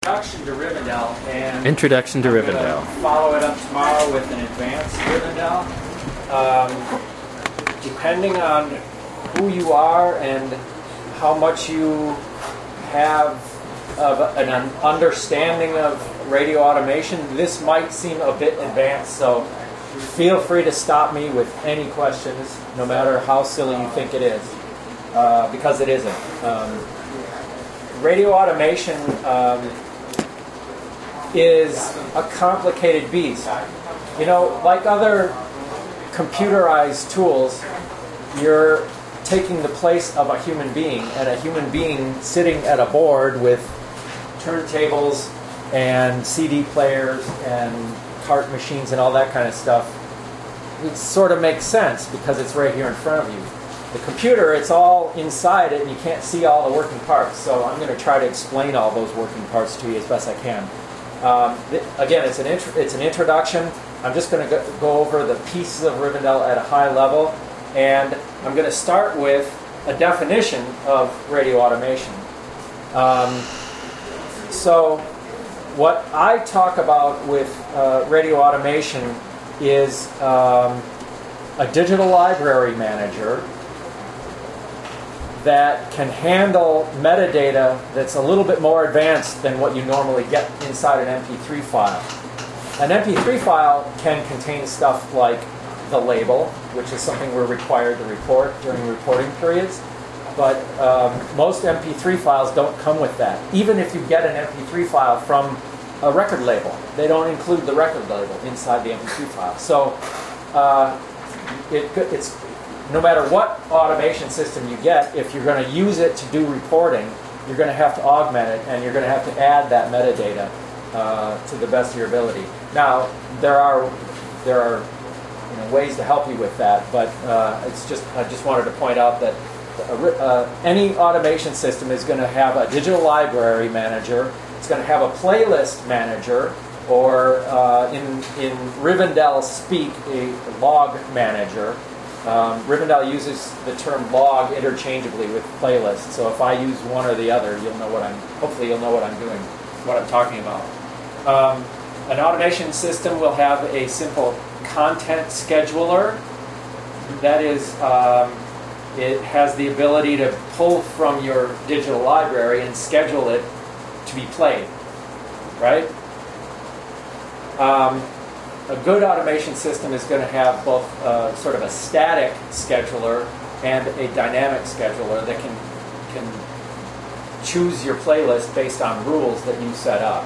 Introduction to Rivendell, and Introduction to Rivendell. Follow it up tomorrow with an advanced Rivendell. Depending on who you are and how much you have of an understanding of radio automation, this might seem a bit advanced. So feel free to stop me with any questions, no matter how silly you think it is, because it isn't. Radio automation is a complicated beast. You know, like other computerized tools, you're taking the place of a human being, and a human being sitting at a board with turntables and CD players and cart machines and all that kind of stuff. It sort of makes sense because it's right here in front of you. The computer, it's all inside it and you can't see all the working parts. So I'm going to try to explain all those working parts to you as best I can. Again, it's an introduction. I'm just going to go over the pieces of Rivendell at a high level, and I'm going to start with a definition of radio automation. So what I talk about with radio automation is a digital library manager that can handle metadata that's a little bit more advanced than what you normally get inside an MP3 file. An MP3 file can contain stuff like the label, which is something we're required to report during reporting periods, but most MP3 files don't come with that. Even if you get an MP3 file from a record label, they don't include the record label inside the MP3 file. So it's no matter what automation system you get, if you're going to use it to do reporting, you're going to have to augment it, and you're going to have to add that metadata to the best of your ability. Now, there are ways to help you with that, but I just wanted to point out that any automation system is going to have a digital library manager. It's going to have a playlist manager, or in Rivendell speak, a log manager. Rivendell uses the term log interchangeably with playlist. So if I use one or the other, hopefully you'll know what I'm doing, what I'm talking about. An automation system will have a simple content scheduler. That is, it has the ability to pull from your digital library and schedule it to be played, right? A good automation system is going to have both sort of a static scheduler and a dynamic scheduler that can choose your playlist based on rules that you set up.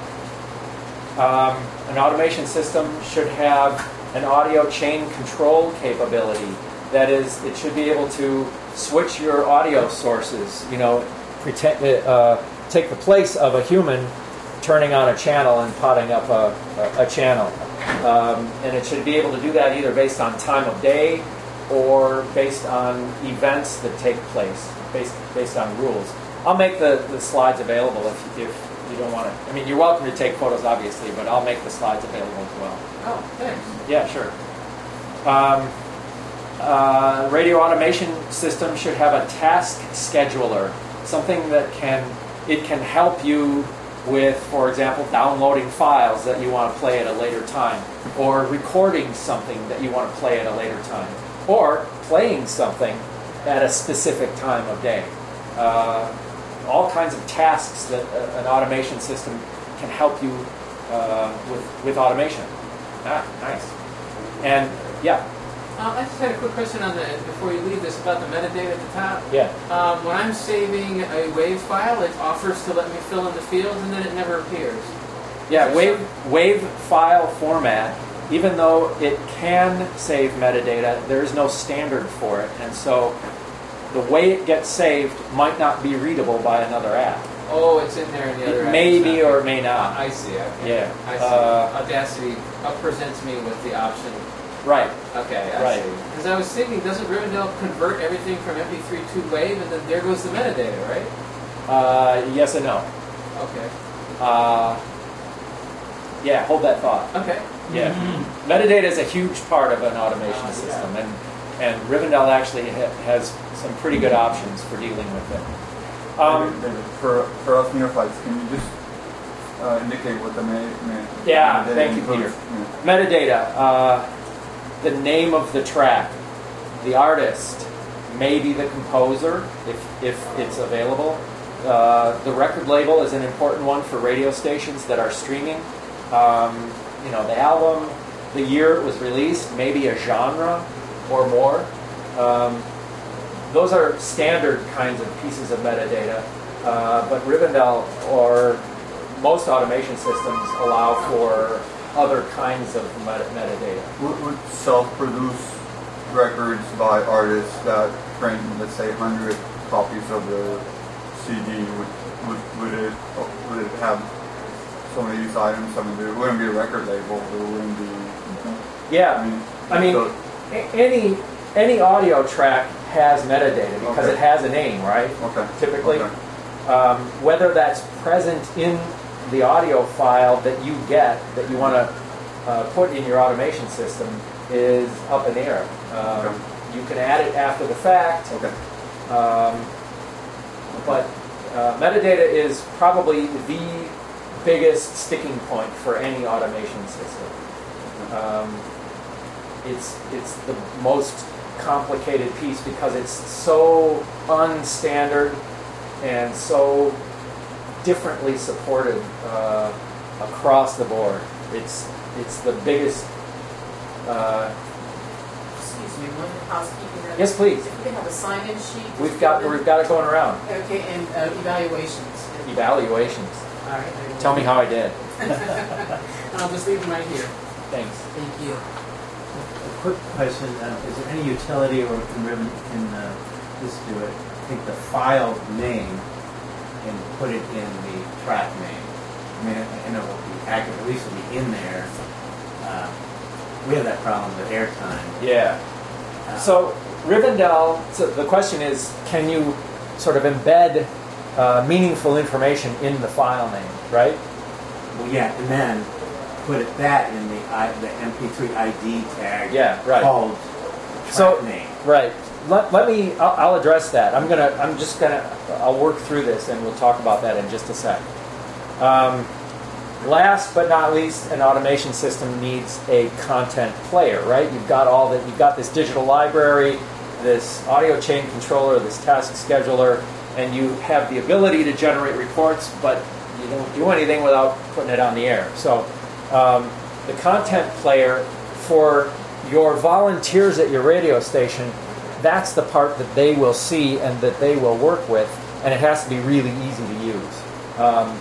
An automation system should have an audio chain control capability. That is, it should be able to switch your audio sources, you know, take the place of a human turning on a channel and potting up a channel. And it should be able to do that either based on time of day or based on events that take place, based on rules. I'll make the slides available if you don't want to. I mean, you're welcome to take photos, obviously, but I'll make the slides available as well. Oh, thanks. Yeah, sure. Radio automation system should have a task scheduler, something that can help you with, for example, downloading files that you want to play at a later time, or recording something that you want to play at a later time, or playing something at a specific time of day. All kinds of tasks that an automation system can help you with automation. Ah, nice. And yeah. I just had a quick question on before you leave this about the metadata at the top. Yeah. When I'm saving a WAV file, it offers to let me fill in the fields, and then it never appears. Yeah, WAV file format, even though it can save metadata, there is no standard for it, and so the way it gets saved might not be readable by another app. Oh, it's in there in the other app. It may be or may not. I see. Okay. Yeah. I see. Audacity presents me with the option. Right. Okay, I see. Because I was thinking, doesn't Rivendell convert everything from MP3 to WAV, and then there goes the metadata, right? Yes and no. Okay. Yeah, hold that thought. Okay. Yeah. Metadata is a huge part of an automation system, and Rivendell actually has some pretty good options for dealing with it. For us neophytes, can you just indicate what the Yeah, metadata thank you, includes? Peter. Metadata, the name of the track, the artist, maybe the composer, if it's available. The record label is an important one for radio stations that are streaming. The album, the year it was released, maybe a genre or more. Those are standard kinds of pieces of metadata, but Rivendell or most automation systems allow for other kinds of metadata. Would self-produce records by artists that print, let's say, 100 copies of the CD, would it have some of these items? I mean, there wouldn't be a record label. There wouldn't be. Yeah, any audio track has metadata because it has a name, right? Okay. Typically, Okay. whether that's present in the audio file that you get that you want to put in your automation system is up in the air. Okay. You can add it after the fact. Okay. But metadata is probably the biggest sticking point for any automation system. It's the most complicated piece because it's so unstandard and so differently supported across the board. It's the biggest. Excuse me, one housekeeping. Yes, please. If we can have a sign-in sheet. We've got it going around. Okay, and evaluations. Evaluations. All right. Tell me how I did. I'll just leave them right here. Thanks. Thank you. A quick question: is there any utility, or can this do it? Take the file name and put it in the track name. I mean, I know it will be accurate. At least it'll be in there. We have that problem with airtime. Yeah. So Rivendell. So the question is, can you sort of embed meaningful information in the file name, right? Well, yeah, and then put that in the MP3 ID tag. Yeah, right. Called track name. Right. Let me. I'll address that. I'll work through this, and we'll talk about that in just a sec. Last but not least, an automation system needs a content player, right? You've got this digital library, this audio chain controller, this task scheduler, and you have the ability to generate reports, but you don't do anything without putting it on the air. So the content player for your volunteers at your radio station, that's the part that they will see and that they will work with, and it has to be really easy to use.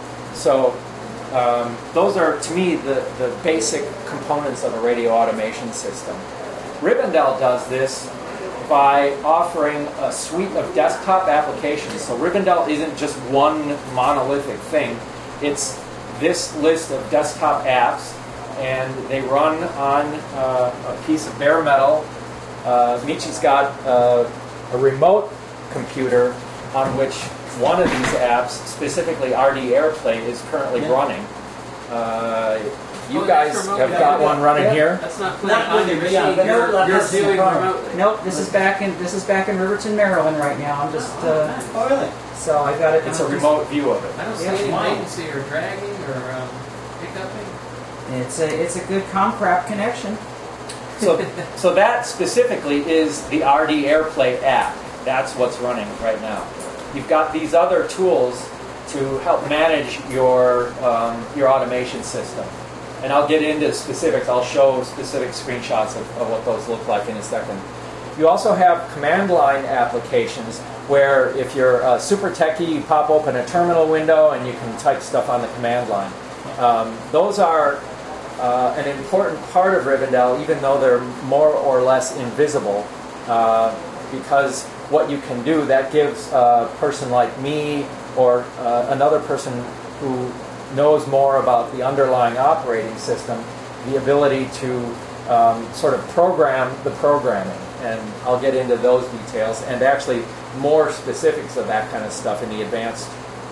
Those are, to me, the basic components of a radio automation system. Rivendell does this by offering a suite of desktop applications. So Rivendell isn't just one monolithic thing. It's this list of desktop apps, and they run on a piece of bare metal. Michi's got a remote computer on which one of these apps, specifically RD AirPlay, is currently running. You guys have got one running here. That's not playing on your machine. You're doing remotely. Nope, this is back in Riverton, Maryland right now. I'm just Oh, really? so I got it. It's a remote view of it. I don't see Yeah, any wow. latency or dragging or hiccuping. It's a good Comcraft connection. So that specifically is the RD AirPlay app. That's what's running right now. You've got these other tools to help manage your automation system. And I'll get into specifics. I'll show specific screenshots of what those look like in a second. You also have command line applications where if you're a super techie, you pop open a terminal window and you can type stuff on the command line. Those are an important part of Rivendell, even though they're more or less invisible, because what you can do, that gives a person like me or another person who knows more about the underlying operating system the ability to sort of program the programming. And I'll get into those details and actually more specifics of that kind of stuff in the advanced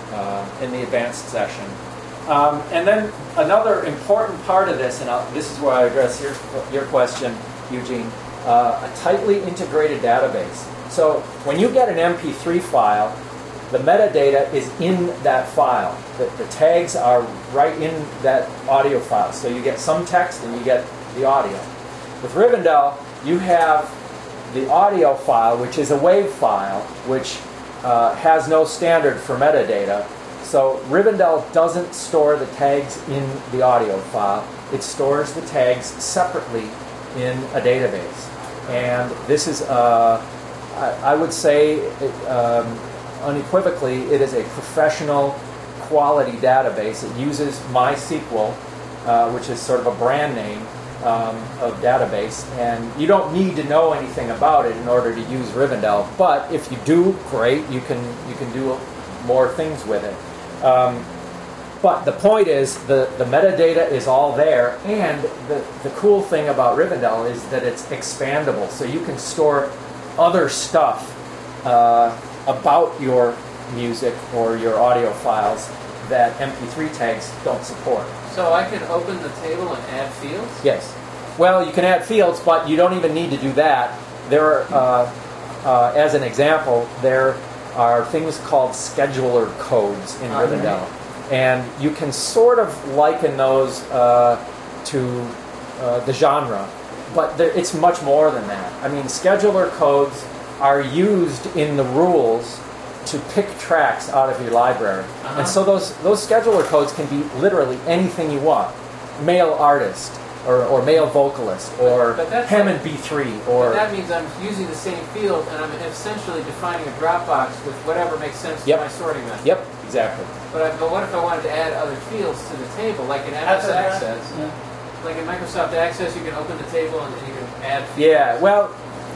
session. And then another important part of this, and this is where I address your question, Eugene, a tightly integrated database. So when you get an MP3 file, the metadata is in that file. The tags are right in that audio file. So you get some text and you get the audio. With Rivendell, you have the audio file, which is a WAV file, which has no standard for metadata. So Rivendell doesn't store the tags in the audio file. It stores the tags separately in a database. And this is, I would say, unequivocally, it is a professional quality database. It uses MySQL, which is sort of a brand name of database, and you don't need to know anything about it in order to use Rivendell. But if you do, great, you can do more things with it. But the point is, the metadata is all there, and the cool thing about Rivendell is that it's expandable, so you can store other stuff about your music or your audio files that MP3 tags don't support. So I can open the table and add fields? Yes. Well, you can add fields, but you don't even need to do that. There are, as an example, there are things called scheduler codes in Rivendell. And you can sort of liken those to the genre, but it's much more than that. I mean, scheduler codes are used in the rules to pick tracks out of your library. And so those scheduler codes can be literally anything you want. Male artist, or male vocalist, or Hammond B3, or... But that means I'm using the same field, and I'm essentially defining a Dropbox with whatever makes sense to my sorting method. Yep, exactly. But what if I wanted to add other fields to the table, like in MS Access? Yeah. Like in Microsoft Access, you can open the table and you can add fields. Yeah, well,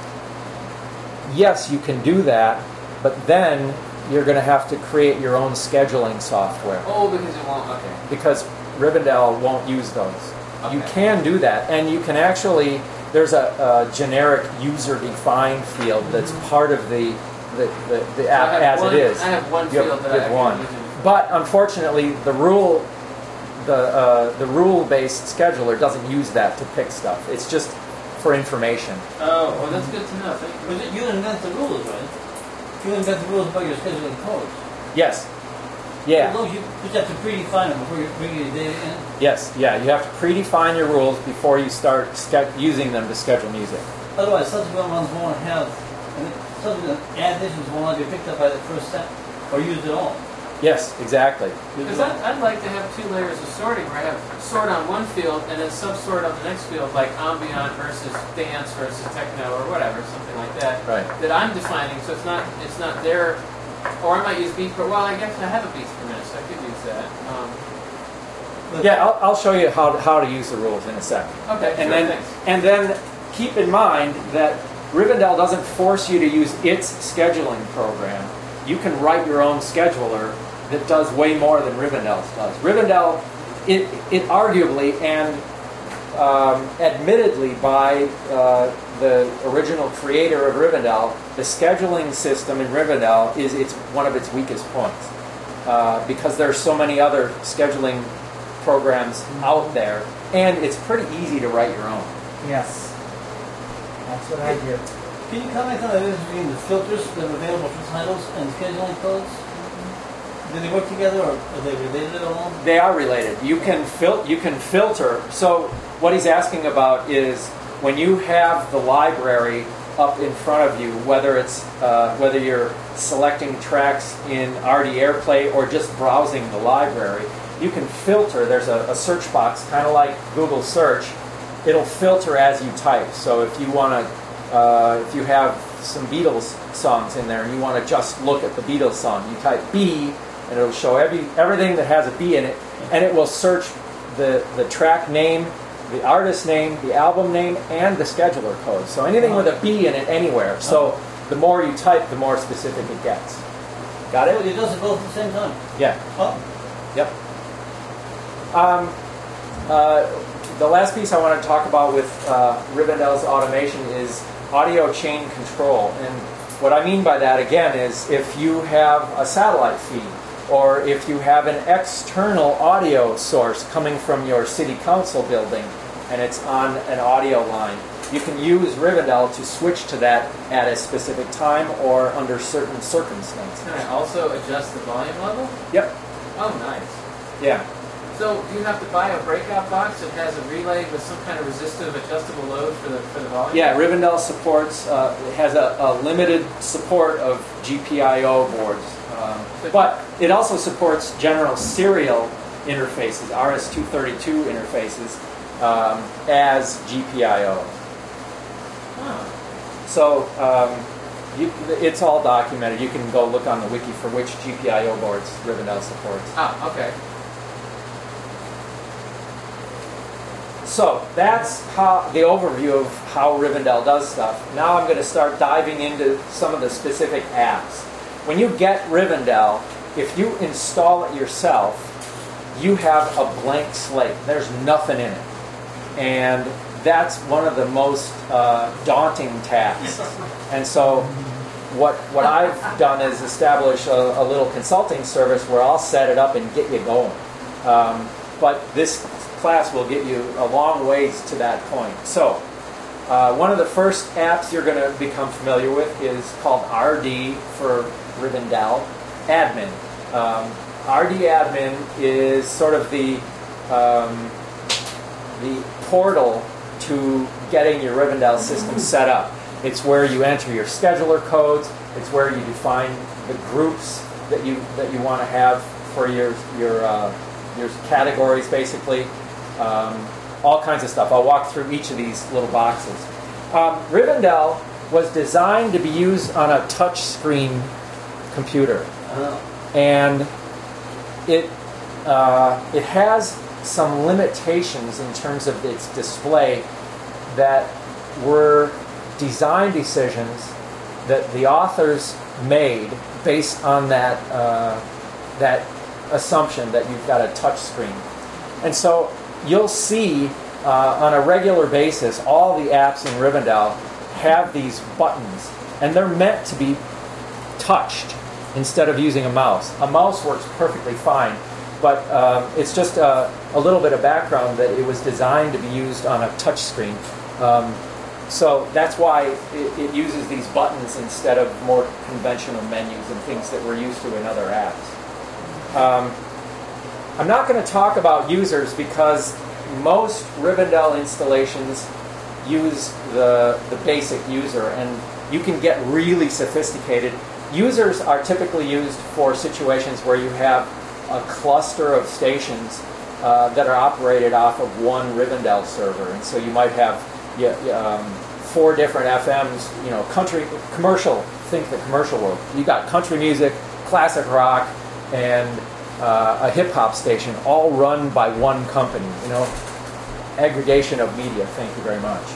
yes, you can do that, but then you're going to have to create your own scheduling software. Oh, because it won't, okay. Because Rivendell won't use those. Okay. You can do that, and you can actually, there's a generic user-defined field that's part of the app as it is. I have one field that I have one. can use. But unfortunately, the rule-based scheduler doesn't use that to pick stuff. It's just for information. Oh, well, that's good to know. But you invent the rules, right? You invent the rules about your scheduling codes. Yes. Yeah. So you just have to predefine them before you bring your data in? Yes, yeah. You have to predefine your rules before you start using them to schedule music. Otherwise, subsequent ones won't have, and subsequent additions will not be picked up by the first step or used at all. Yes, exactly. Because I'd like to have 2 layers of sorting where I have sort on one field and then subsort on the next field, like ambient versus dance versus techno or whatever, something like that. Right. That I'm defining, so it's not there. Or I might use beat per. Well, I guess I have a beats per minute, so I could use that. Yeah, I'll show you how to use the rules in a second. Okay. And then keep in mind that Rivendell doesn't force you to use its scheduling program. You can write your own scheduler that does way more than Rivendell's does. Rivendell, it arguably and admittedly by the original creator of Rivendell, the scheduling system in Rivendell is one of its weakest points because there are so many other scheduling programs out there, and it's pretty easy to write your own. Yes. That's what I did. Can you comment on the difference between the filters that are available for titles and scheduling codes? Do they work together, or are they related at all? They are related. You can filter. So what he's asking about is when you have the library up in front of you, whether you're selecting tracks in RD AirPlay or just browsing the library, you can filter. There's a search box, kind of like Google Search. It'll filter as you type. So if you want to, if you have some Beatles songs in there and you want to just look at the Beatles song, you type B, and it'll show everything that has a B in it, and it will search the track name, the artist name, the album name, and the scheduler code. So anything with a B in it anywhere. So the more you type, the more specific it gets. Got it? It does it both at the same time? Yeah. Oh. Yep. The last piece I want to talk about with Rivendell's automation is audio chain control. And what I mean by that, again, is if you have a satellite feed, or if you have an external audio source coming from your city council building, and it's on an audio line, you can use Rivendell to switch to that at a specific time or under certain circumstances. Can I also adjust the volume level? Yep. Oh, nice. Yeah. So do you have to buy a breakout box that has a relay with some kind of resistive adjustable load for the volume? Yeah, Rivendell supports, has a limited support of GPIO boards. But it also supports general serial interfaces, RS-232 interfaces, as GPIO. Oh. So it's all documented. You can go look on the wiki for which GPIO boards Rivendell supports. Ah, okay. So that's how the overview of how Rivendell does stuff. Now I'm going to start diving into some of the specific apps. When you get Rivendell, if you install it yourself, you have a blank slate. There's nothing in it. And that's one of the most daunting tasks. And so what I've done is establish a little consulting service where I'll set it up and get you going. But this class will get you a long ways to that point. So one of the first apps you're going to become familiar with is called RD for Rivendell Admin. RD Admin is sort of the portal to getting your Rivendell system set up. It's where you enter your scheduler codes. It's where you define the groups that you want to have for your categories, basically. All kinds of stuff. I'll walk through each of these little boxes. Rivendell was designed to be used on a touch screen computer, and it has some limitations in terms of its display that were design decisions that the authors made based on that assumption that you've got a touch screen. And so you'll see on a regular basis all the apps in Rivendell have these buttons, and they're meant to be touched instead of using a mouse. A mouse works perfectly fine, but it's just a little bit of background that it was designed to be used on a touch screen. So that's why it uses these buttons instead of more conventional menus and things that we're used to in other apps. I'm not going to talk about users because most Rivendell installations use the basic user, and you can get really sophisticated. Users are typically used for situations where you have a cluster of stations that are operated off of one Rivendell server, and so you might have 4 different FMs, country, commercial, think the commercial world. You got country music, classic rock, and a hip-hop station, all run by one company, aggregation of media, thank you very much.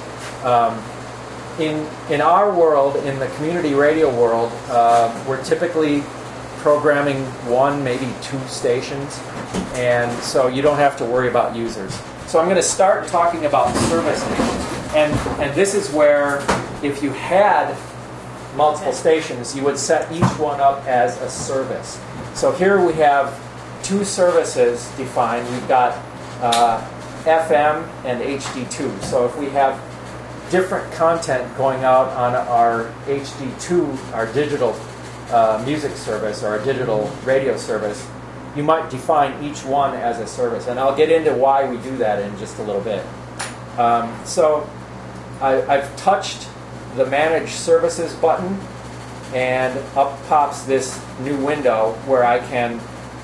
In our world, in the community radio world, we're typically programming 1, maybe 2 stations, and so you don't have to worry about users. So I'm going to start talking about services, and this is where if you had multiple stations, you would set each one up as a service. So here we have 2 services defined. We've got FM and HD2. So if we have different content going out on our HD2, our digital music service or our digital radio service, you might define each one as a service. And I'll get into why we do that in just a little bit. So I've touched the Manage Services button, and up pops this new window where I can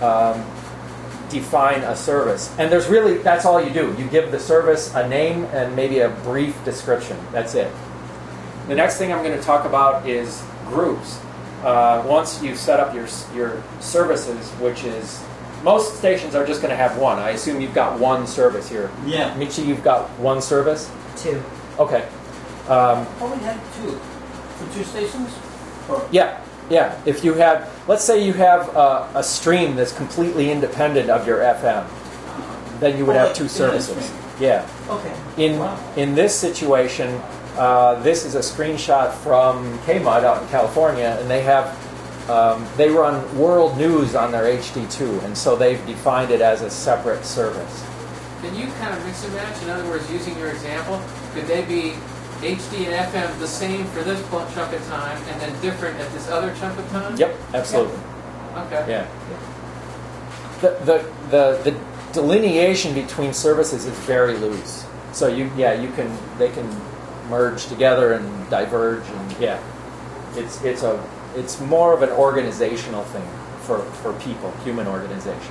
define a service. And that's all you do. You give the service a name and maybe a brief description. That's it. The next thing I'm going to talk about is groups. Once you've set up your services, which is, most stations are just going to have one. I assume you've got one service here. Yeah. Michi, you've got one service? 2. Okay. Only had 2 for 2 stations? Or? Yeah. If you have, let's say you have a stream that's completely independent of your FM, then you would have 2 services. Yeah. Okay. In this situation, this is a screenshot from KMUD out in California, and they run world news on their HD2, and so they've defined it as a separate service. Can you kind of mix and match? In other words, using your example, could they be HD and FM the same for this chunk of time, and then different at this other chunk of time? Yep, absolutely. Okay. Yeah. The delineation between services is very loose. So they can merge together and diverge, and yeah, it's more of an organizational thing for people, human organization.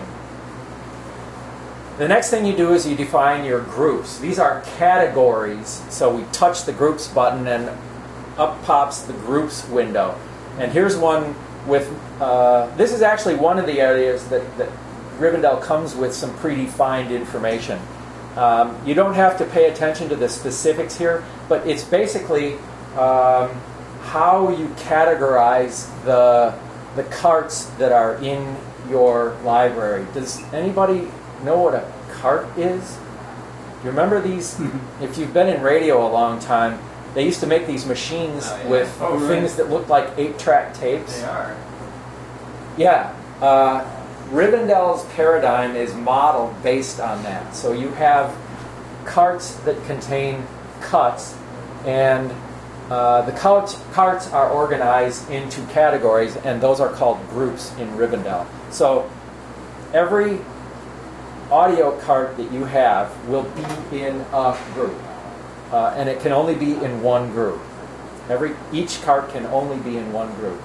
The next thing you do is you define your groups. These are categories. So we touch the groups button and up pops the groups window. And here's one with, this is actually one of the areas that Rivendell comes with some predefined information. You don't have to pay attention to the specifics here, but it's basically how you categorize the carts that are in your library. Does anybody know what a cart is? You remember these? If you've been in radio a long time, they used to make these machines with things that looked like 8-track tapes. They are. Yeah. Rivendell's paradigm is modeled based on that. So you have carts that contain cuts, and the carts are organized into categories, and those are called groups in Rivendell. So every audio cart that you have will be in a group, and it can only be in one group. Each cart can only be in one group.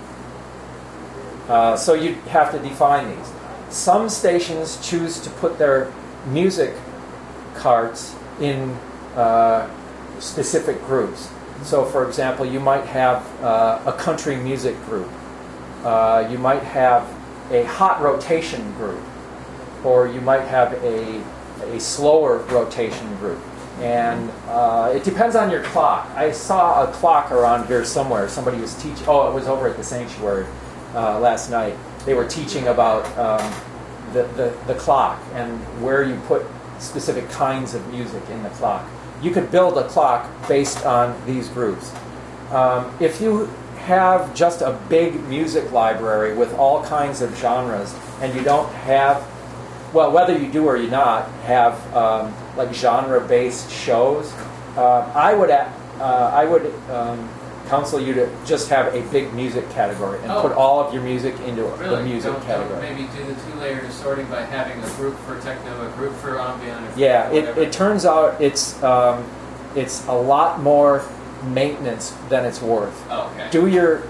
So you have to define these. Some stations choose to put their music carts in specific groups. So, for example, you might have a country music group. You might have a hot rotation group, or you might have a slower rotation group. And it depends on your clock. I saw a clock around here somewhere. Somebody was teaching. Oh, it was over at the sanctuary last night. They were teaching about the clock and where you put specific kinds of music in the clock. You could build a clock based on these groups. If you have just a big music library with all kinds of genres, and you don't have, well, whether you do or you not have like genre-based shows, I would counsel you to just have a big music category and put all of your music into the music category. Maybe do the two-layer sorting by having a group for techno, a group for ambient. Yeah, it turns out it's a lot more maintenance than it's worth. Oh, okay. Do your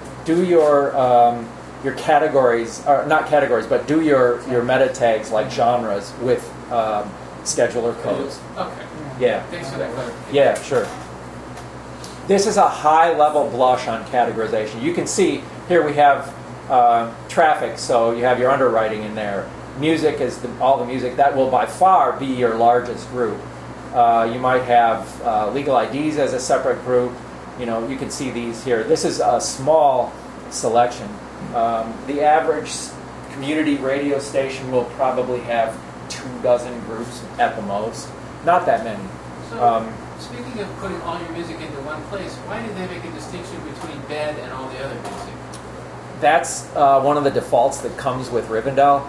categories, or not categories, but do your meta tags like genres with scheduler codes. Okay. Yeah. Thanks for that clarification. Yeah, sure. This is a high-level blush on categorization. You can see here we have traffic, so you have your underwriting in there. Music is all the music. That will by far be your largest group. You might have legal IDs as a separate group. You know, you can see these here. This is a small selection. The average community radio station will probably have 24 groups at the most. Not that many. So, speaking of putting all your music into one place, why did they make a distinction between bed and all the other music? That's one of the defaults that comes with Rivendell.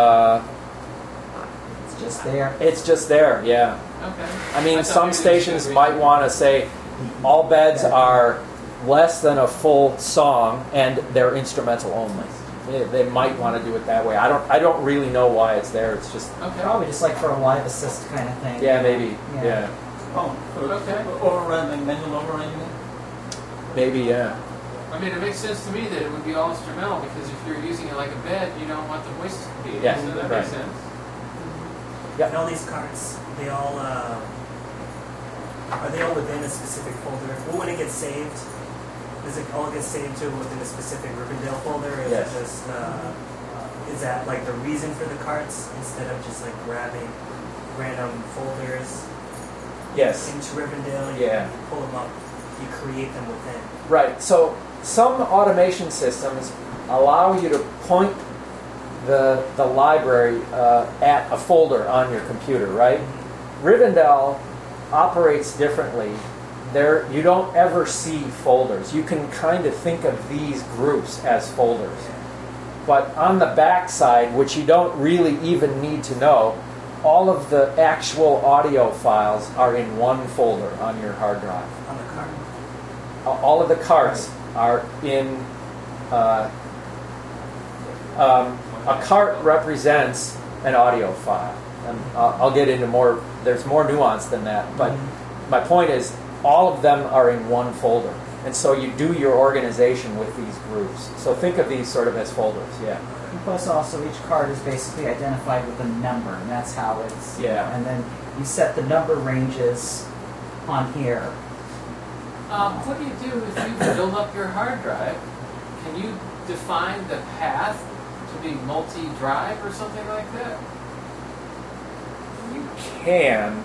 It's just there. It's just there, yeah. Okay. I mean, some stations might want to say all beds are less than a full song and they're instrumental only. They might want to do it that way. I don't really know why it's there. It's just Probably just like for a live assist kind of thing. yeah, maybe yeah. Oh, Okay. override, like manual overriding it? Maybe yeah. I mean, it makes sense to me that it would be all instrumental because if you're using it like a bed, you don't want the voices to be. Yeah, So that right. makes sense. And all these cards, they all are they all within a specific folder? Well, when it gets saved, does it all get saved to within a specific Rivendell folder, or is Yes. it just is that like the reason for the cards instead of just like grabbing random folders Yes. into Rivendell? Yeah. You pull them up, you create them within. Right. So some automation systems allow you to point the library at a folder on your computer, right? Rivendell operates differently. There, you don't ever see folders. You can kind of think of these groups as folders. But on the back side, which you don't really even need to know, all of the actual audio files are in one folder on your hard drive. On the card. all of the carts are in. A cart represents an audio file, and I'll get into more. There's more nuance than that, but my point is, all of them are in one folder, and so you do your organization with these groups. So think of these sort of as folders. Yeah. And plus, also each card is basically identified with a number, and that's how it's. Yeah. And then you set the number ranges on here. What do you do if you build up your hard drive? Can you define the path to be multi-drive or something like that? You can.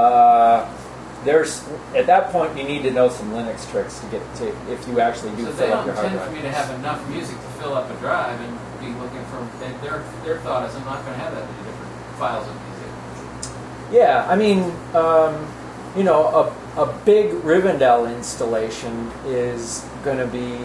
There's at that point you need to know some Linux tricks to get to if you actually do So they fill up don't your hard intend for drive. me to have enough music to fill up a drive and be looking for. Their thought is I'm not going to have that many different files of music. Yeah, I mean, you know, a big Rivendell installation is going to be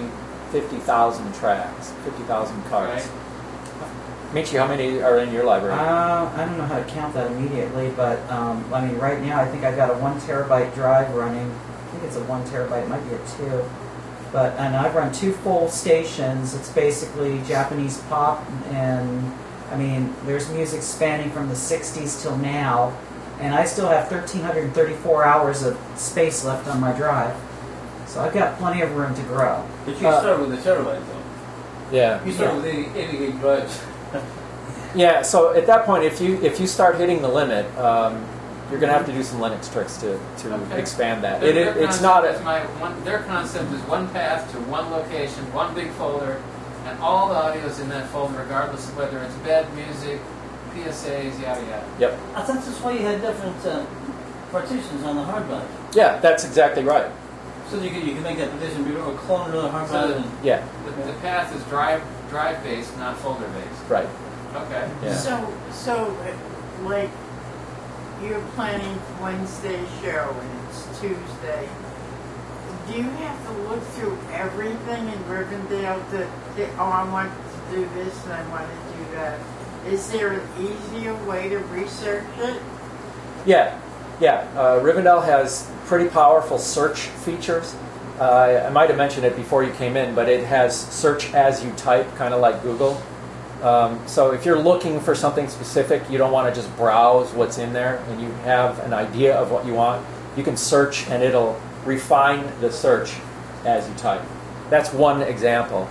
50,000 tracks, 50,000 cards. Right. Michi, how many are in your library? I don't know how to count that immediately, but I mean, right now I think I've got a 1 terabyte drive running. I think it's a 1 terabyte. It might be a 2. And I've run 2 full stations. It's basically Japanese pop, and I mean, there's music spanning from the 60s till now, and I still have 1,334 hours of space left on my drive. So I've got plenty of room to grow. But you start with the terabyte, though. Yeah. You start with 80 gig drives. Yeah, so at that point, if you start hitting the limit, you're going to have to do some Linux tricks to Okay. expand that. Their concept is one path to one location, one big folder, and all the audio is in that folder, regardless of whether it's bed, music, PSAs, yada yada. Yep. I thought that's why you had different partitions on the hard drive. Yeah, that's exactly right. So that you can make that partition bigger or clone another hard So drive. Yeah, The path is drive based, not folder based. right. Okay. Yeah. So, like, you're planning Wednesday show and it's Tuesday. Do you have to look through everything in Rivendell to I want to do this and I want to do that? Is there an easier way to research it? Yeah. Rivendell has pretty powerful search features. I might have mentioned it before you came in, but it has search as you type, kind of like Google. So if you're looking for something specific, you don't want to just browse what's in there, and you have an idea of what you want, you can search and it'll refine the search as you type. That's one example.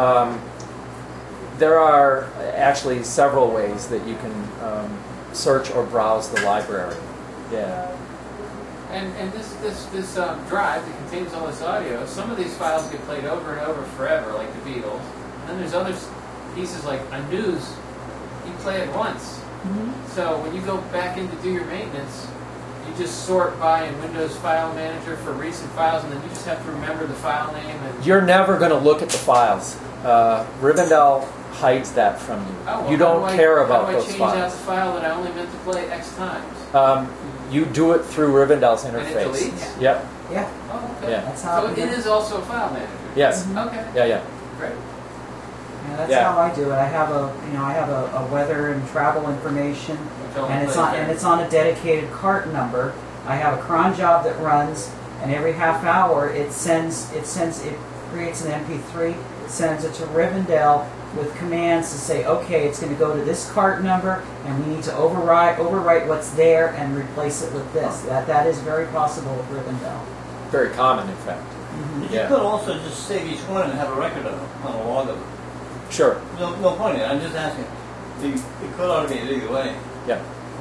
There are actually several ways that you can search or browse the library. Yeah. And this drive that contains all this audio, some of these files get played over and over forever, like the Beatles. And then there's other pieces like a news, you play it once. Mm-hmm. So when you go back in to do your maintenance, you just sort by in Windows File Manager for recent files, and then you just have to remember the file name. And You're never going to look at the files. Rivendell hides that from you. Oh, well, You don't care about those How do I change out files. the file that I only meant to play X times? You do it through Rivendell's And it interface. deletes? Yep. Yeah, Oh, okay. Yeah. that's how So it is also a file manager. Yes. Okay. Yeah. Great. Yeah, that's Yeah. how I do it. I have a weather and travel information, Which only and it's plays on there. a dedicated cart number. I have a cron job that runs, and every half hour it creates an MP3, sends it to Rivendell with commands to say, okay, it's going to go to this cart number, and we need to overwrite what's there and replace it with this. That is very possible with Rivendell. Very common, in fact. You Yeah. could also just save each one and have a record of it on a log of it. Sure. No point in it. I'm just asking. It could automate it either way. Yeah.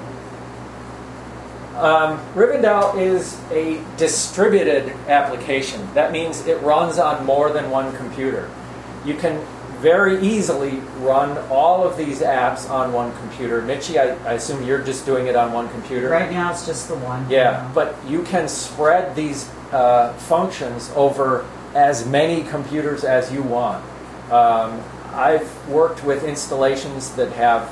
Rivendell is a distributed application. That means it runs on more than one computer. You can very easily run all of these apps on one computer. Michi, I assume you're just doing it on one computer? Right now it's just the one. Yeah, but you can spread these functions over as many computers as you want. I've worked with installations that have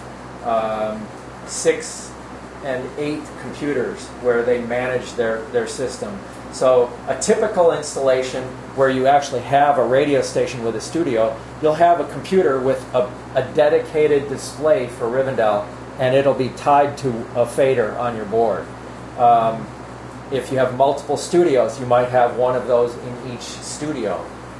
6 and 8 computers where they manage their system. So a typical installation where you actually have a radio station with a studio, you'll have a computer with a dedicated display for Rivendell, and it'll be tied to a fader on your board. if you have multiple studios, you might have one of those in each studio.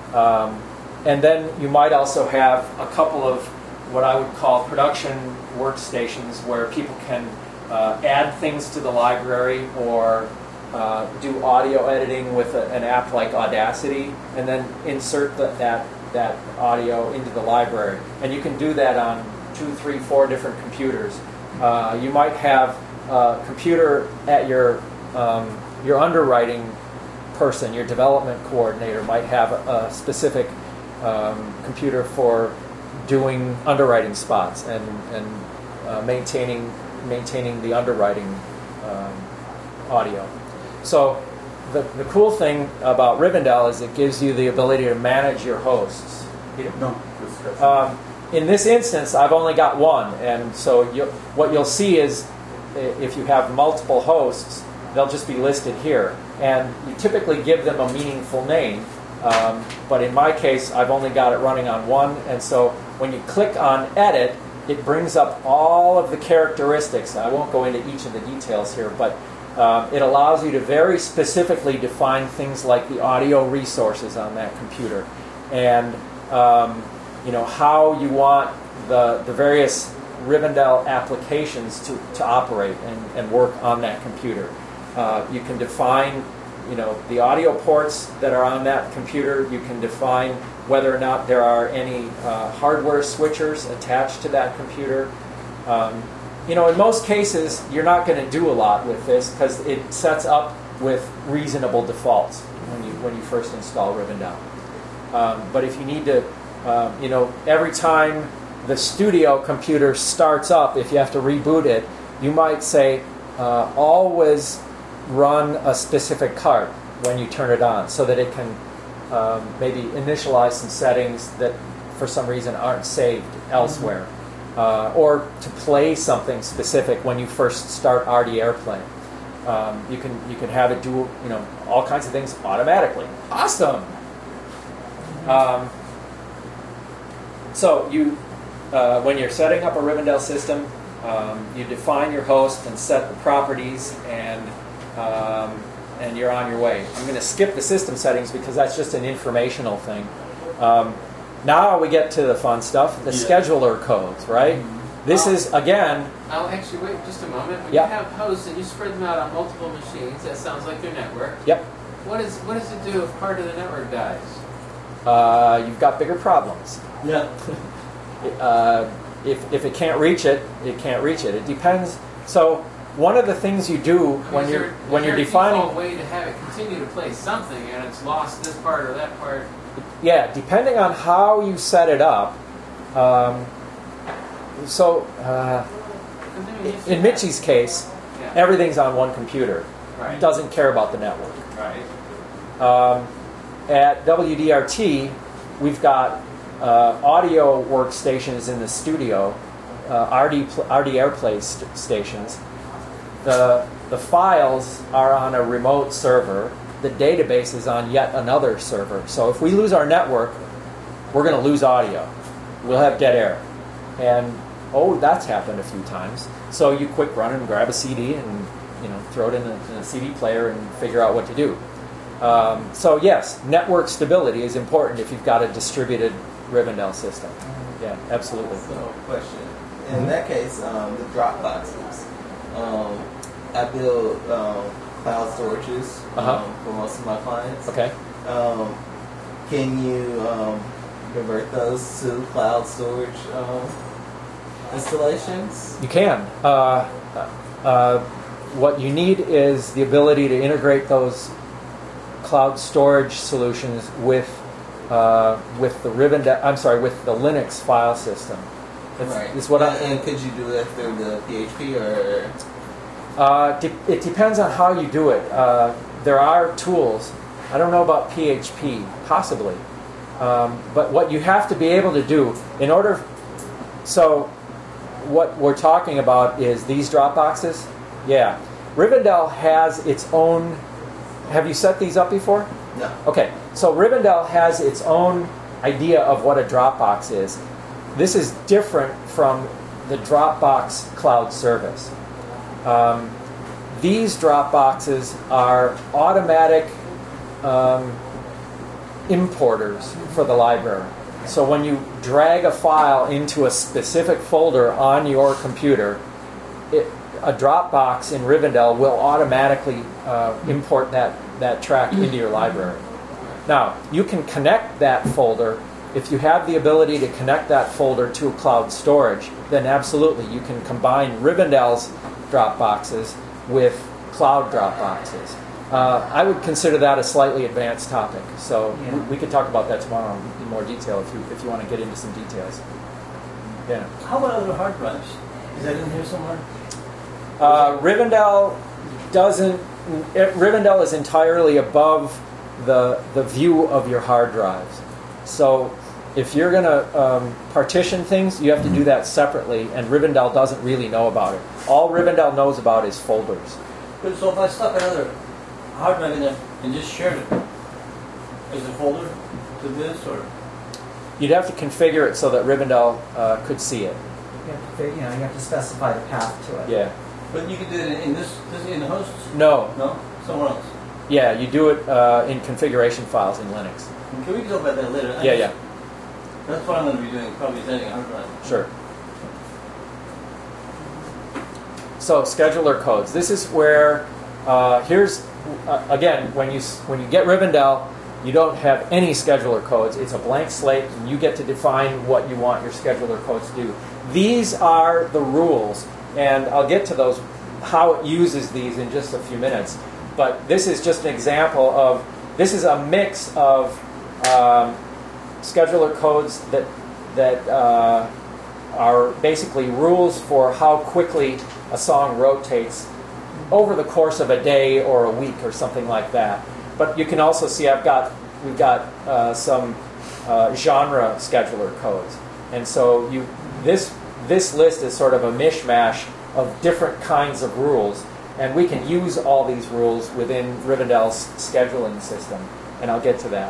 And then you might also have a couple of what I would call production workstations where people can add things to the library or do audio editing with an app like Audacity, and then insert that audio into the library. And you can do that on 2, 3, 4 different computers. You might have a computer at your underwriting person, your development coordinator might have a specific computer for doing underwriting spots and maintaining the underwriting audio. So the cool thing about Rivendell is it gives you the ability to manage your hosts. No, discussion. In this instance, I've only got one, and so what you'll see is if you have multiple hosts, they'll just be listed here. And you typically give them a meaningful name, but in my case, I've only got it running on one, and so when you click on Edit, it brings up all of the characteristics. I won't go into each of the details here, but it allows you to very specifically define things like the audio resources on that computer, and how you want the various Rivendell applications to operate and work on that computer. You can define, the audio ports that are on that computer. You can define whether or not there are any hardware switchers attached to that computer. In most cases, you're not going to do a lot with this because it sets up with reasonable defaults when you first install Rivendell. But if you need to, every time the studio computer starts up, if you have to reboot it, you might say, always run a specific card when you turn it on so that it can maybe initialize some settings that for some reason aren't saved elsewhere. Or to play something specific when you first start RD Airplane. You can have it do all kinds of things automatically. Awesome! So you when you're setting up a Rivendell system, you define your host and set the properties, and you're on your way. I'm going to skip the system settings because that's just an informational thing. Now we get to the fun stuff, the scheduler codes, right? This is, again... Oh, actually, wait just a moment. When you have hosts and you spread them out on multiple machines, that sounds like your network. Yep. What does it do if part of the network dies? You've got bigger problems. Yeah. If it can't reach it, it can't reach it. It depends. So one of the things you do when you're defining... Is there a way to have it continue to play something and it's lost this part or that part? Yeah, depending on how you set it up. In Mitchie's case, everything's on one computer. Right. He doesn't care about the network. Right. At WDRT, we've got audio workstations in the studio, RD AirPlay stations. The files are on a remote server. The database is on yet another server. So if we lose our network, we're going to lose audio. We'll have dead air. And, that's happened a few times. So you quick run and grab a CD and throw it in a CD player and figure out what to do. So yes, network stability is important if you've got a distributed Rivendell system. Yeah, absolutely. So, question. In that case, the Dropboxes, I build cloud storages for most of my clients. Okay. Can you convert those to cloud storage installations? You can. What you need is the ability to integrate those cloud storage solutions with the with the Linux file system. It's what and could you do that through the PHP or? It depends on how you do it. There are tools. I don't know about PHP, possibly. But what you have to be able to do in order... So what we're talking about is these Dropboxes. Yeah. Rivendell has its own... Have you set these up before? No. Okay. So Rivendell has its own idea of what a Dropbox is. This is different from the Dropbox cloud service. these drop boxes are automatic importers for the library. So when you drag a file into a specific folder on your computer, a Dropbox in Rivendell will automatically import that track into your library. Now, you can connect that folder. If you have the ability to connect that folder to a cloud storage, then absolutely you can combine Rivendell's Dropboxes with cloud Dropboxes. I would consider that a slightly advanced topic, so we could talk about that tomorrow in more detail if you want to get into some details. Yeah. How about other hard drives? Is that in here somewhere? Rivendell doesn't. Rivendell is entirely above the view of your hard drives. So if you're going to partition things, you have to do that separately, and Rivendell doesn't really know about it. All Rivendell knows about is folders. Good, so if I stuck another hard drive in there and just shared it as a folder to this, or You'd have to configure it so that Rivendell could see it. You have to specify the path to it. Yeah. but you can do it in this in the hosts? No. No, somewhere else. Yeah, you do it in configuration files in Linux. Can we talk about that later? Yeah. That's what I'm going to be doing, probably setting a hard drive. Sure. So scheduler codes. This is where here's again when you get Rivendell, you don't have any scheduler codes. It's a blank slate, and you get to define what you want your scheduler codes to do. These are the rules, and I'll get to those how it uses these in just a few minutes. But this is just an example of this is a mix of scheduler codes that are basically rules for how quickly a song rotates over the course of a day or a week or something like that. But you can also see we've got some genre scheduler codes, and so this list is sort of a mishmash of different kinds of rules, and we can use all these rules within Rivendell's scheduling system, and I'll get to that.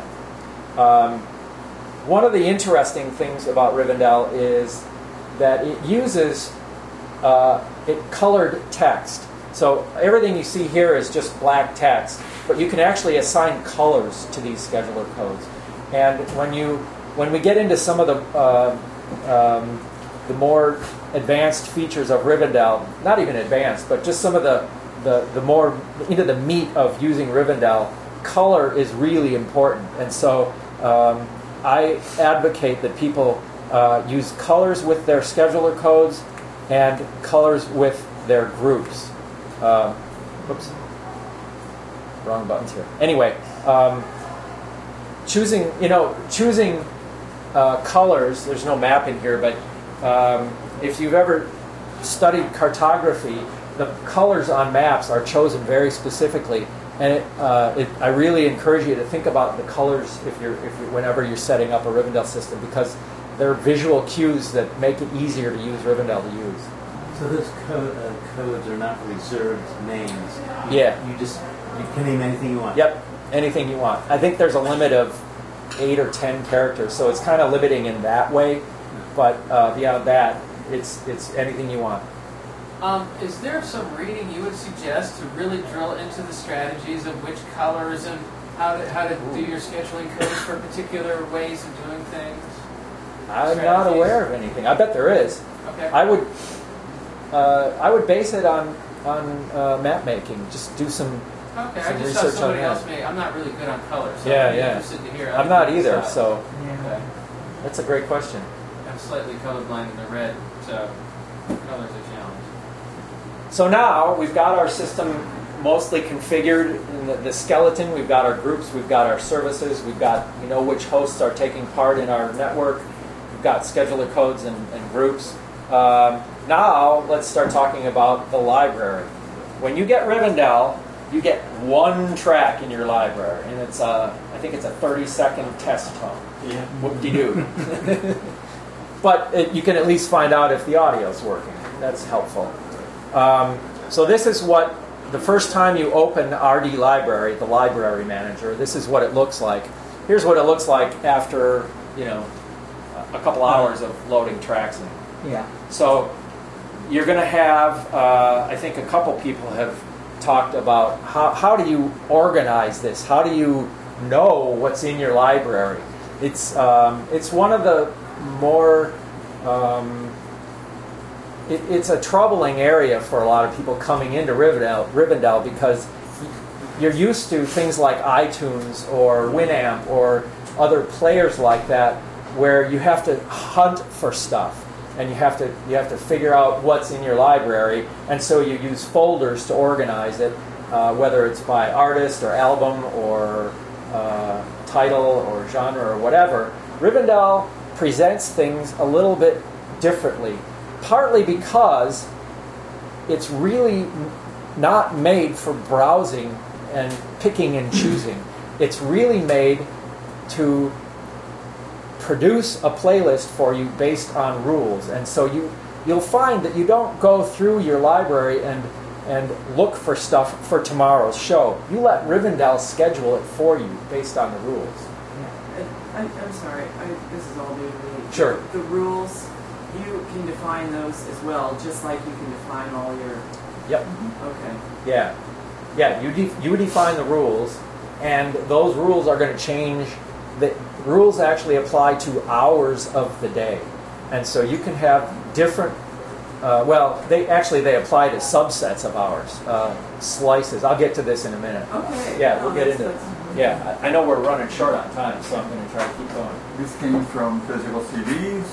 One of the interesting things about Rivendell is that it uses colored text. So everything you see here is just black text, but you can actually assign colors to these scheduler codes. And when we get into some of the more advanced features of Rivendell, not even advanced, but just some of the more into the meat of using Rivendell, color is really important. And so I advocate that people use colors with their scheduler codes and colors with their groups. Whoops, wrong buttons here. Anyway, choosing colors. There's no map in here, but if you've ever studied cartography, the colors on maps are chosen very specifically, and I really encourage you to think about the colors whenever you're setting up a Rivendell system, because they're visual cues that make it easier to use Rivendell to use. So those codes are not reserved names. Yeah. You can name anything you want. Yep, anything you want. I think there's a limit of 8 or 10 characters, so it's kind of limiting in that way. But beyond that, it's anything you want. Is there some reading you would suggest to really drill into the strategies of which colors and how to do your scheduling codes for particular ways of doing things? I'm not aware of anything. I bet there is. Okay. I would base it on map making. Just do some. Okay, some I just saw research somebody on else that. make. I'm not really good on colors. So Yeah, I'm yeah. interested to hear. I'm other not people's either, thoughts. so Okay. that's a great question. I'm slightly colorblind in the red, so colors are a challenge. So now we've got our system mostly configured in the skeleton. We've got our groups, we've got our services, we've got which hosts are taking part in our network. We've got scheduler codes and groups. Now let's start talking about the library. When you get Rivendell, you get one track in your library, and it's I think it's a 30-second test tone. Yeah. Whoop-de-doo. But you can at least find out if the audio's working. That's helpful. So this is what, the first time you open RD Library, the library manager, this is what it looks like. Here's what it looks like after, a couple hours of loading tracks in. Yeah. So you're going to have, I think a couple people have talked about how do you organize this? How do you know what's in your library? It's one of the more it's a troubling area for a lot of people coming into Rivendell because you're used to things like iTunes or Winamp or other players like that, where you have to hunt for stuff and you have to figure out what's in your library, and so you use folders to organize it, whether it's by artist or album or title or genre or whatever. Rivendell presents things a little bit differently, partly because it's really not made for browsing and picking and choosing. It's really made to produce a playlist for you based on rules. And so you'll find that you don't go through your library and look for stuff for tomorrow's show. You let Rivendell schedule it for you based on the rules. I'm sorry, this is all new to me. Sure. The rules, you can define those as well, just like you can define all your... Yep. Okay. Yeah. Yeah, you define the rules, and those rules are going to change. The rules actually apply to hours of the day. And so you can have different, they apply to subsets of hours, slices. I'll get to this in a minute. Okay. Yeah, we'll get into it. Yeah, I know we're running short on time, so I'm going to try to keep going. This came from physical CDs,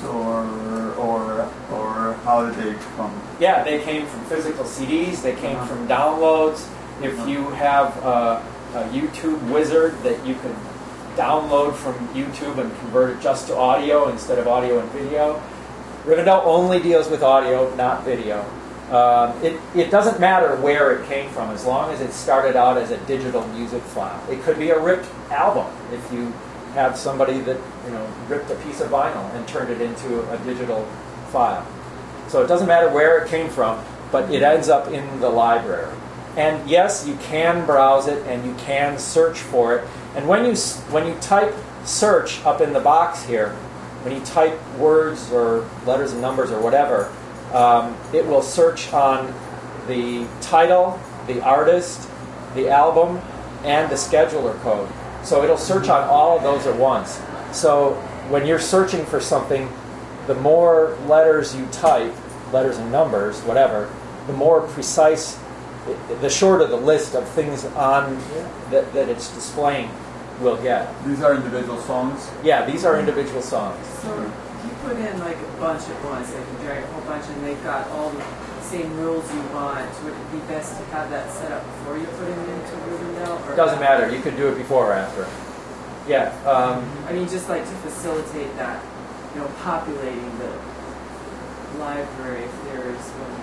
or how did they come? Yeah, they came from physical CDs. They came from downloads. If you have a YouTube wizard that you can download from YouTube and convert it just to audio instead of audio and video. Rivendell only deals with audio, not video. It doesn't matter where it came from, as long as it started out as a digital music file. It could be a ripped album if you have somebody that ripped a piece of vinyl and turned it into a digital file. So it doesn't matter where it came from, but it ends up in the library. And yes, you can browse it and you can search for it. And when you type search up in the box here, when you type words or letters and numbers or whatever, it will search on the title, the artist, the album, and the scheduler code. So it'll search on all of those at once. So when you're searching for something, the more letters you type, letters and numbers, whatever, the more precise, the shorter the list of things on that it's displaying will get. These are individual songs? Yeah, these are individual songs. So if you put in like a bunch at once, like you drag a whole bunch and they've got all the same rules you want, would it be best to have that set up before you put it into Rivendell? It doesn't matter. You could do it before or after. Yeah. I mean, just like to facilitate that, populating the library if there is one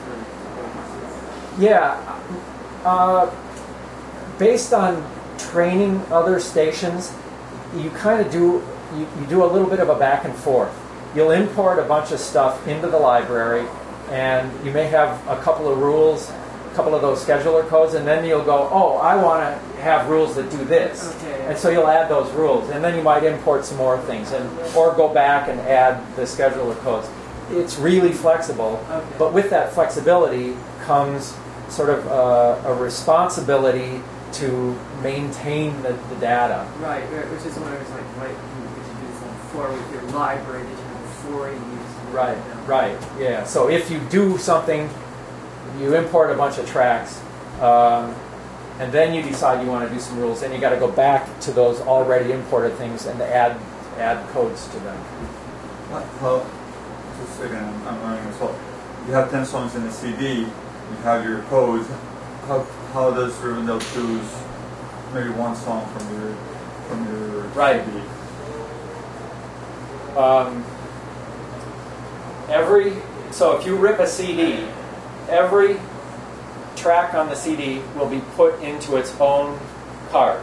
for Yeah. Based on training other stations, you kind of do you do a little bit of a back and forth. You'll import a bunch of stuff into the library, and you may have a couple of rules, a couple of those scheduler codes, and then you'll go, oh, I want to have rules that do this. Okay. And so you'll add those rules, and then you might import some more things, or go back and add the scheduler codes. It's really flexible, Okay. but with that flexibility comes sort of a responsibility to maintain the data. Right, which is what I was like, why did you do this before with your library that you had before you used it? Right, right, yeah. So if you do something, you import a bunch of tracks, and then you decide you want to do some rules, then you got to go back to those already imported things and add codes to them. Just a second, I'm learning as well. You have 10 songs in the CD, you have your codes. How does Rivendell choose maybe one song from your Right. CD? So if you rip a CD, every track on the CD will be put into its own card.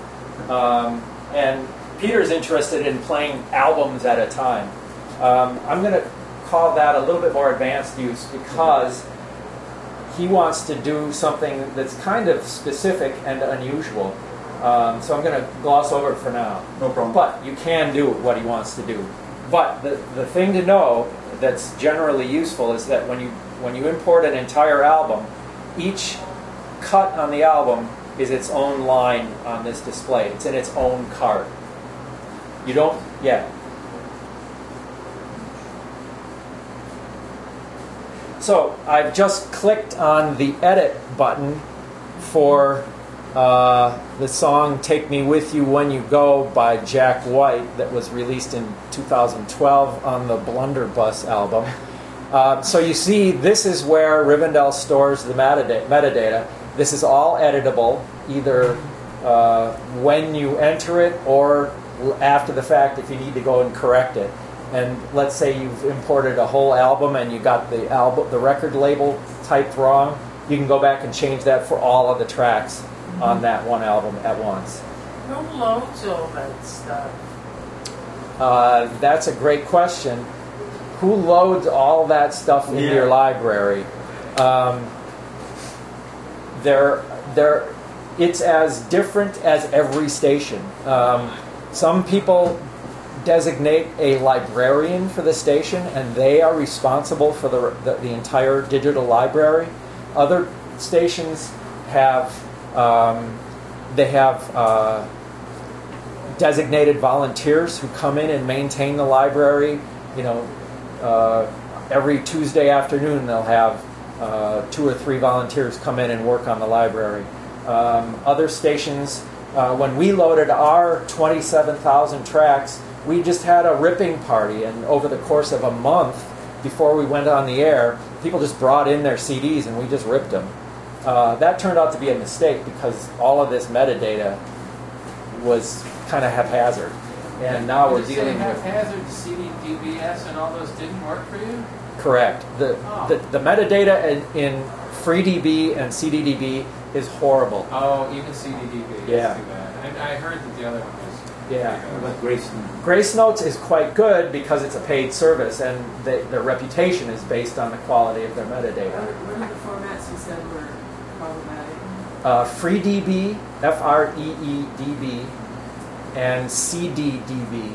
And Peter's interested in playing albums at a time. I'm going to call that a little bit more advanced use because he wants to do something that's kind of specific and unusual. So I'm going to gloss over it for now. No problem. But you can do what he wants to do. But the thing to know that's generally useful is that when you import an entire album, each cut on the album is its own line on this display. It's in its own card. You don't, yeah. So I've just clicked on the edit button for the song Take Me With You When You Go by Jack White that was released in 2012 on the Blunderbuss album. So you see, this is where Rivendell stores the metadata. This is all editable, either when you enter it or after the fact if you need to go and correct it. And let's say you've imported a whole album and you got the record label typed wrong, you can go back and change that for all of the tracks on that one album at once. Who loads all that stuff? That's a great question. Who loads all that stuff into your library? It's as different as every station. Some people designate a librarian for the station, and they are responsible for the entire digital library. Other stations have designated volunteers who come in and maintain the library. You know, every Tuesday afternoon they'll have 2 or 3 volunteers come in and work on the library. Other stations, when we loaded our 27,000 tracks, we just had a ripping party, and over the course of a month before we went on the air, people just brought in their CDs and we just ripped them. That turned out to be a mistake because all of this metadata was kind of haphazard. And now we're dealing with haphazard, CDDBS, and all those didn't work for you? Correct. The metadata in FreeDB and CDDB is horrible. Oh, even CDDB. Yeah. That's too bad. I heard that the other one was. Yeah. What about Grace Notes? Grace Notes is quite good because it's a paid service, and their reputation is based on the quality of their metadata. What are the formats you said were problematic? FreeDB, FREEDB, and CDDB.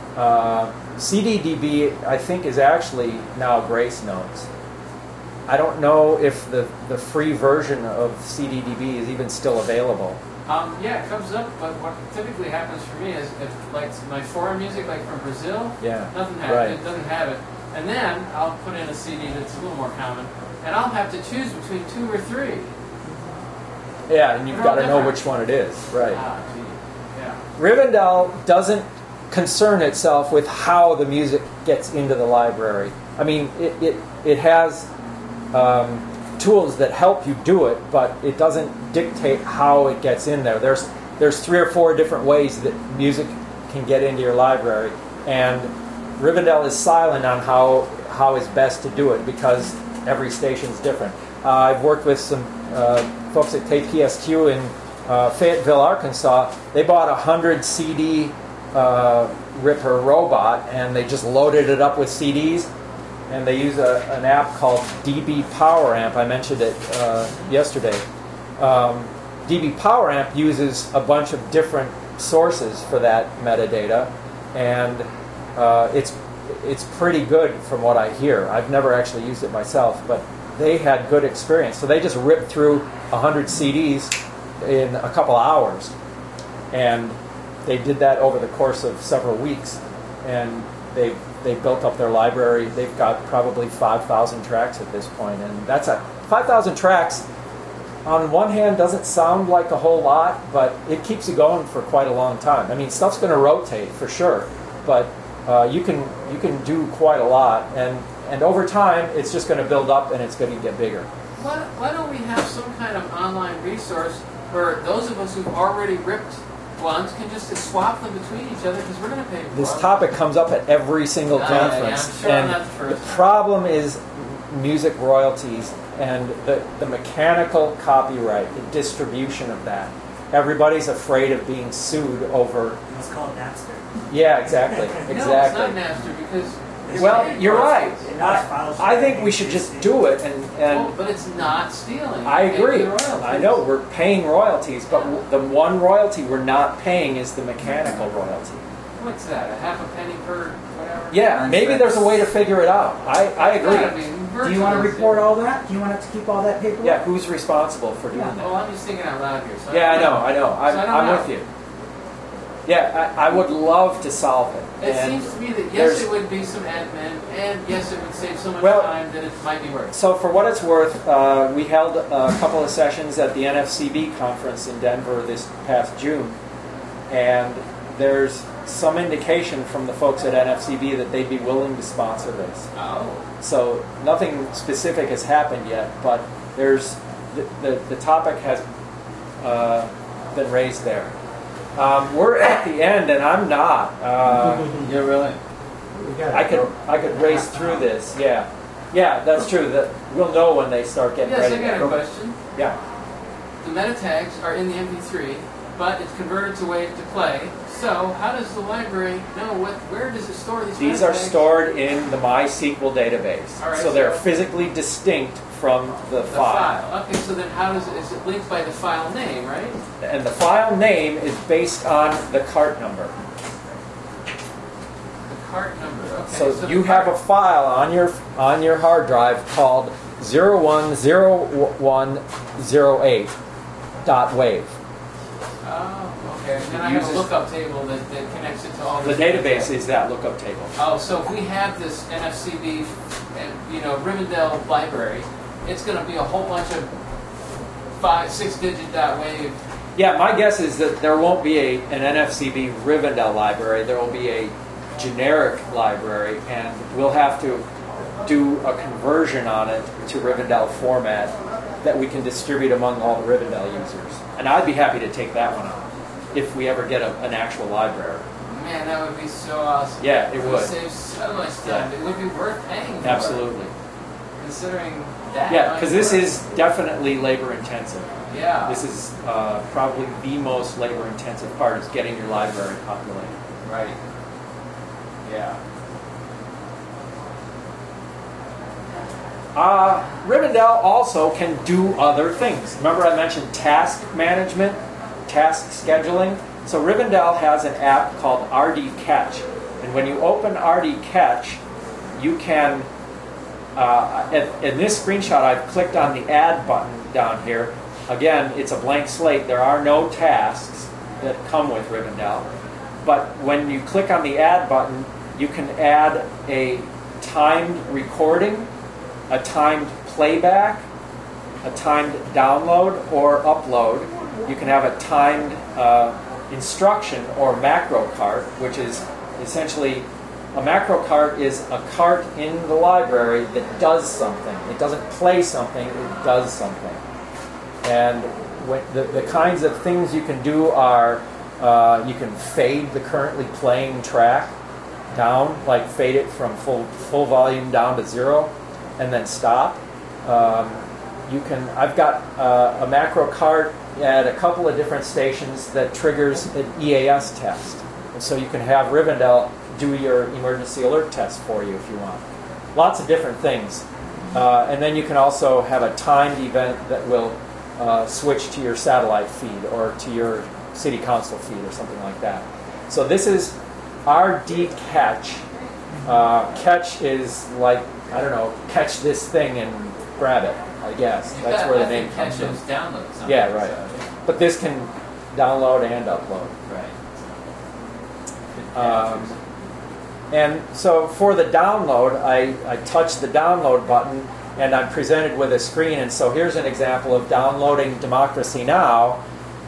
CDDB, I think, is actually now Grace Notes. I don't know if the free version of CDDB is even still available. Yeah, it comes up, but what typically happens for me is if, like, my foreign music, like from Brazil, nothing happens. It doesn't have it. And then I'll put in a CD that's a little more common, and I'll have to choose between 2 or 3. Yeah, and you've got to know which one it is, right? Ah, gee. Yeah. Rivendell doesn't concern itself with how the music gets into the library. I mean, it has tools that help you do it, but it doesn't dictate how it gets in there. There's 3 or 4 different ways that music can get into your library, and Rivendell is silent on how is best to do it because every station's different. I've worked with some folks at KPSQ in Fayetteville, Arkansas. They bought a 100 CD ripper robot, and they just loaded it up with CDs. And they use an app called DB Power Amp. I mentioned it yesterday. DB Power Amp uses a bunch of different sources for that metadata, and it's pretty good from what I hear. I've never actually used it myself, but they had good experience. So they just ripped through 100 CDs in a couple hours, and they did that over the course of several weeks, and they built up their library. They've got probably 5,000 tracks at this point, and that's 5,000 tracks. On one hand, doesn't sound like a whole lot, but it keeps you going for quite a long time. I mean, stuff's going to rotate for sure, but you can do quite a lot, and over time, it's just going to build up and it's going to get bigger. Why don't we have some kind of online resource where those of us who've already ripped ones can just swap them between each other because we're going to pay for This topic comes up at every single conference, and the problem is music royalties and the mechanical copyright, the distribution of that. Everybody's afraid of being sued over. It's called Napster. Yeah, exactly. No, it's not Napster because. Well, you're right. I think we should just do it, and but it's not stealing. I agree. I know we're paying royalties, but the one royalty we're not paying is the mechanical royalty. What's that? A half a penny per whatever? Yeah, maybe there's a way to figure it out. I agree. Yeah, I mean, Do you want to report all that? Do you want to keep all that paperwork? Yeah, who's responsible for doing Yeah. that? Well, I'm just thinking out loud here. So Yeah, I know. So I don't I'm know. with you. Yeah, I would love to solve it. It And seems to me that yes, there's- it would be some admin, and yes, it would save so much Well- time that it might be worth. So for what it's worth, we held a couple of sessions at the NFCB conference in Denver this past June, and there's some indication from the folks at NFCB that they'd be willing to sponsor this. Oh. So nothing specific has happened yet, but there's the topic has been raised there. We're at the end, and I'm not. Yeah, really. We got I could race through this. Yeah, that's true. That we'll know when they start getting Yes, ready. I got a question. Yeah. The meta tags are in the MP3, but it's converted to WAV to play. So how does the library know where does it store these? These meta are tags? stored in the MySQL database, All right, so they're so- physically distinct from the The file. file. Okay, so then how is it linked by the file name, right? And the file name is based on the cart number. The cart number. Okay. So the you have a cart- file on your hard drive called 010108.wave. Oh, okay. And then I have a Uses- lookup table that connects it to all The these database is that lookup table. Oh, so if we have this NFCB, Rivendell library, it's going to be a whole bunch of 5-6-digit .wave. Yeah, my guess is that there won't be an NFCB Rivendell library. There will be a generic library, and we'll have to do a conversion on it to Rivendell format that we can distribute among all the Rivendell users. And I'd be happy to take that one on if we ever get an actual library. Man, that would be so awesome. Yeah, it would. save so much time. It would be worth paying for. Absolutely. Considering that. Yeah, much because this work. is definitely labor intensive. Yeah. This is probably the most labor intensive part is getting your library populated. Right. Yeah. Rivendell also can do other things. Remember I mentioned task management, task scheduling? So Rivendell has an app called RD Catch. And when you open RD Catch, you can, in this screenshot I've clicked on the add button down here. Again, it's a blank slate. There are no tasks that come with Rivendell. But when you click on the add button, you can add a timed recording, a timed playback, a timed download or upload. You can have a timed instruction or macro cart, which is essentially a macro cart is a cart in the library that does something. It doesn't play something, it does something. And the kinds of things you can do are you can fade the currently playing track down, like fade it from full volume down to 0, and then stop. I've got a macro cart at a couple of different stations that triggers an EAS test, and so you can have Rivendell do your emergency alert test for you if you want. Lots of different things, and then you can also have a timed event that will switch to your satellite feed or to your city council feed or something like that. So this is RD Catch. Catch is like, I don't know, catch this thing and grab it, I guess. That's where the name comes from. Downloads. Yeah, right. But this can download and upload. Right. And so for the download, I touch the download button and I'm presented with a screen. And so here's an example of downloading Democracy Now!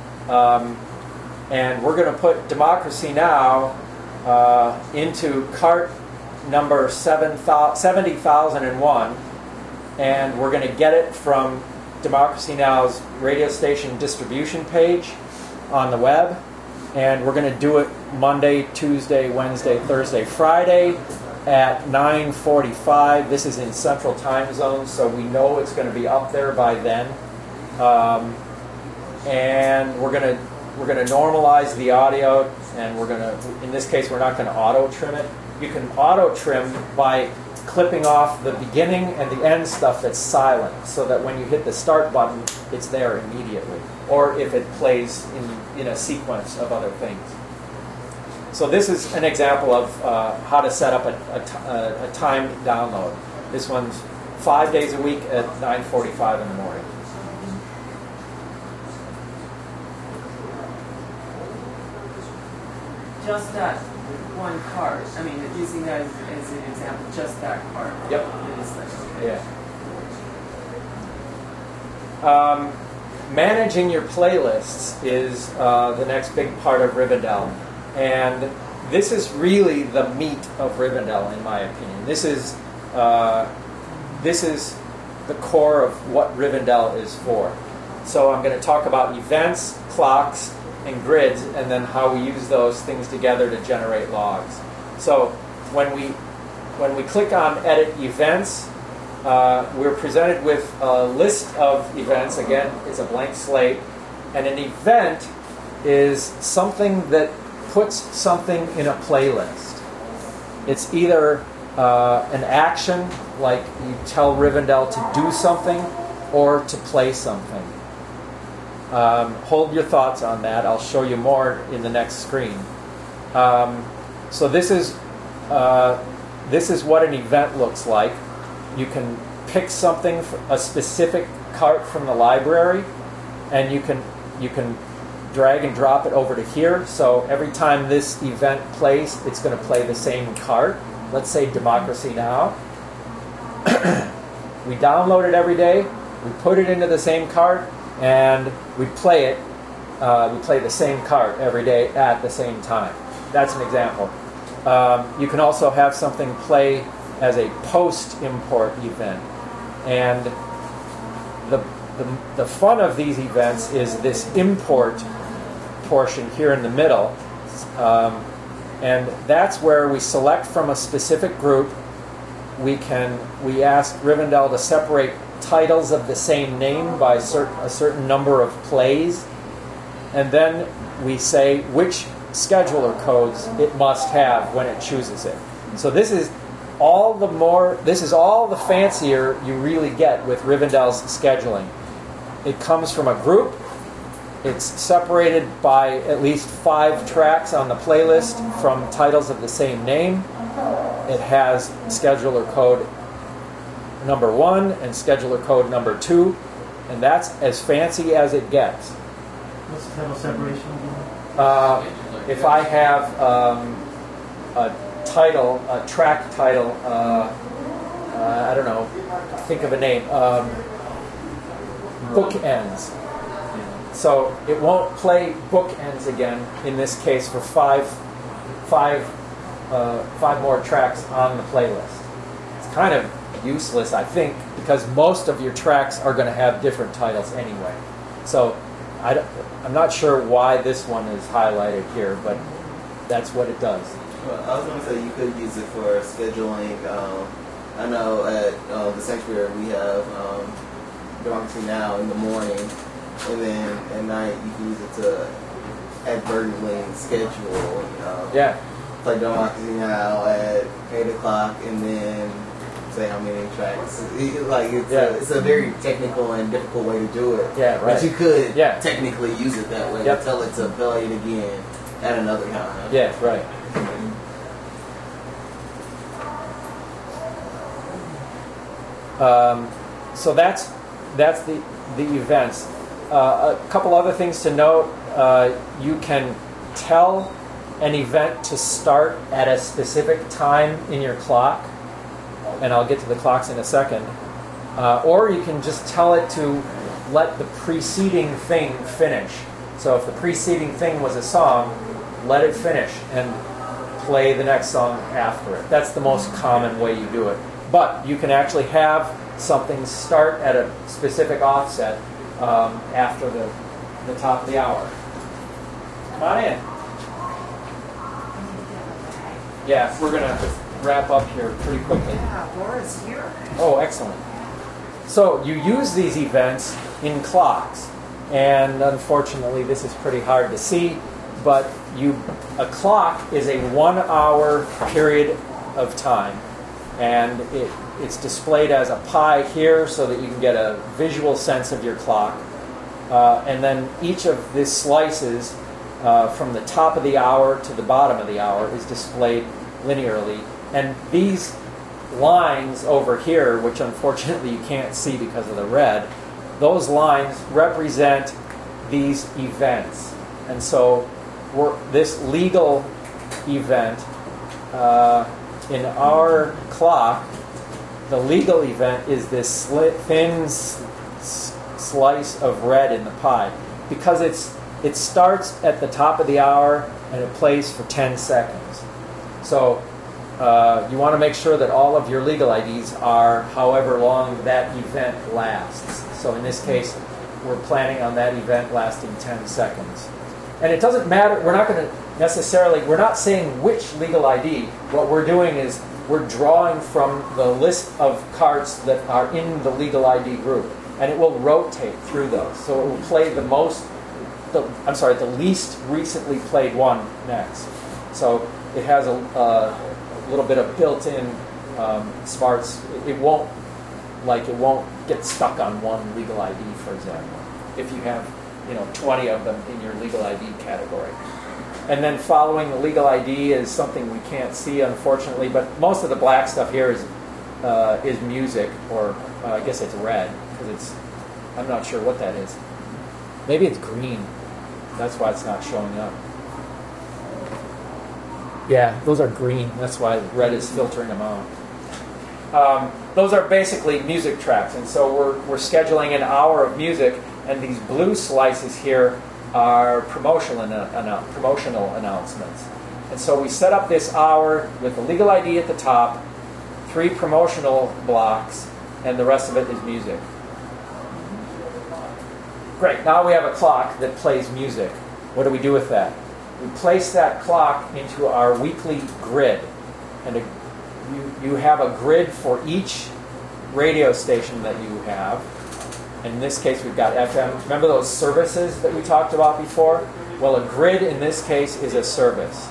And we're going to put Democracy Now! Into cart number 70,001. And we're going to get it from Democracy Now!'s radio station distribution page on the web. And we're going to do it Monday, Tuesday, Wednesday, Thursday, Friday at 9:45. This is in Central Time Zone, so we know it's going to be up there by then. And we're going to normalize the audio, and in this case, we're not going to auto trim it. You can auto trim by clipping off the beginning and the end stuff that's silent, so that when you hit the start button, it's there immediately. Or if it plays in a sequence of other things. So this is an example of how to set up a timed download. This one's 5 days a week at 9:45 in the morning. Just that one card. I mean, using that as an example, just that card. Yep. It is like, Yeah. Managing your playlists is the next big part of Rivendell, and this is really the meat of Rivendell, in my opinion. This is the core of what Rivendell is for. So I'm going to talk about events, clocks, and grids, and then how we use those things together to generate logs. So when we click on Edit Events, we're presented with a list of events. Again, it's a blank slate. And an event is something that puts something in a playlist. It's either an action, like you tell Rivendell to do something, or to play something. Hold your thoughts on that. I'll show you more in the next screen. So this is what an event looks like. You can pick something, a specific cart from the library, and you can drag and drop it over to here. So every time this event plays, it's going to play the same cart. Let's say Democracy Now! We download it every day, we put it into the same cart, and we play it. We play the same cart every day at the same time. That's an example. You can also have something play as a post-import event. And the fun of these events is this import portion here in the middle. And that's where we select from a specific group. We ask Rivendell to separate titles of the same name by a certain number of plays, and then we say which scheduler codes it must have when it chooses it. So this is all the fancier you really get with Rivendell's scheduling. It comes from a group. It's separated by at least 5 tracks on the playlist from titles of the same name. It has scheduler code number 1 and scheduler code number 2, and that's as fancy as it gets. What's the title separation again? If I have a title, a track title, I don't know, think of a name, Bookends. So it won't play Bookends again in this case for five more tracks on the playlist. It's kind of useless, I think, because most of your tracks are going to have different titles anyway. So I'm not sure why this one is highlighted here, but that's what it does. Well, I was going to say you could use it for scheduling. I know at the Sanctuary we have Democracy Now! In the morning, and then at night you can use it to advertently schedule. Yeah. Play Democracy Now! At 8 o'clock, and then say how many tracks. It's a very technical and difficult way to do it. Yeah, right. But you could technically use it that way. Yep. Tell it to play it again at another time. Yeah, right. So that's the events. A couple other things to note. You can tell an event to start at a specific time in your clock, and I'll get to the clocks in a second. Or you can just tell it to let the preceding thing finish. So if the preceding thing was a song, let it finish and play the next song after it. That's the most common way you do it. But you can actually have something start at a specific offset after the top of the hour. Come on in. Yeah, we're going to wrap up here pretty quickly. Yeah, Laura's here. Oh, excellent. So you use these events in clocks, and unfortunately this is pretty hard to see, but a clock is a 1 hour period of time, and it's displayed as a pie here so that you can get a visual sense of your clock. And then each of these slices from the top of the hour to the bottom of the hour is displayed linearly. And these lines over here, which unfortunately you can't see because of the red, those lines represent these events. And so this legal event, in our clock, the legal event is this thin slice of red in the pie, because it starts at the top of the hour and it plays for 10 seconds. So you want to make sure that all of your legal IDs are however long that event lasts. So in this case, we're planning on that event lasting 10 seconds. And it doesn't matter, we're not going to necessarily, we're not saying which legal ID. What we're doing is we're drawing from the list of cards that are in the legal ID group. And it will rotate through those. So it will play the least recently played one next. So it has a little bit of built-in smarts. It won't get stuck on one legal ID, for example, if you have 20 of them in your legal ID category. And then following the legal ID is something we can't see, unfortunately, but most of the black stuff here is music, or I guess it's red, because I'm not sure what that is. Maybe it's green. That's why it's not showing up. Yeah, those are green. That's why red is filtering them out. Those are basically music tracks, and so we're scheduling an hour of music, and these blue slices here are promotional announcements. And so we set up this hour with the legal ID at the top, 3 promotional blocks, and the rest of it is music. Great, now we have a clock that plays music. What do we do with that? We place that clock into our weekly grid. And you have a grid for each radio station that you have. In this case, we've got FM. Remember those services that we talked about before? Well, a grid in this case is a service.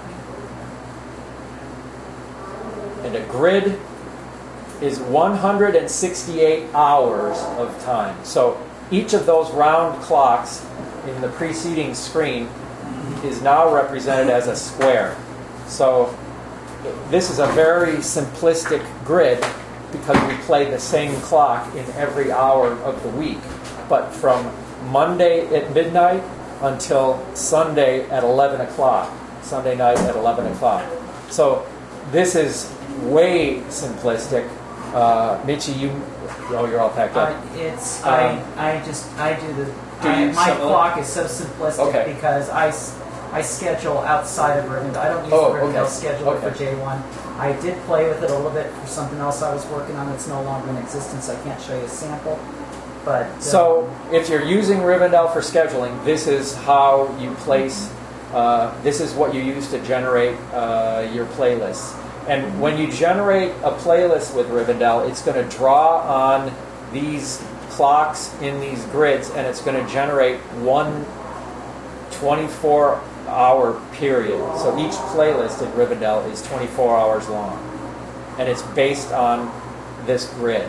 And a grid is 168 hours of time. So each of those round clocks in the preceding screen is now represented as a square. So this is a very simplistic grid because we play the same clock in every hour of the week. But from Monday at midnight until Sunday at 11 o'clock. Sunday night at 11 o'clock. So this is way simplistic. Michi, you're all packed up. My clock is so simplistic because I schedule outside of Rivendell. I don't use the Rivendell scheduler for J1. I did play with it a little bit for something else I was working on that's no longer in existence. I can't show you a sample. But so if you're using Rivendell for scheduling, this is how you place, this is what you use to generate your playlists. And when you generate a playlist with Rivendell, it's going to draw on these clocks in these grids, and it's going to generate one 24-hour period. So each playlist in Rivendell is 24 hours long, and it's based on this grid.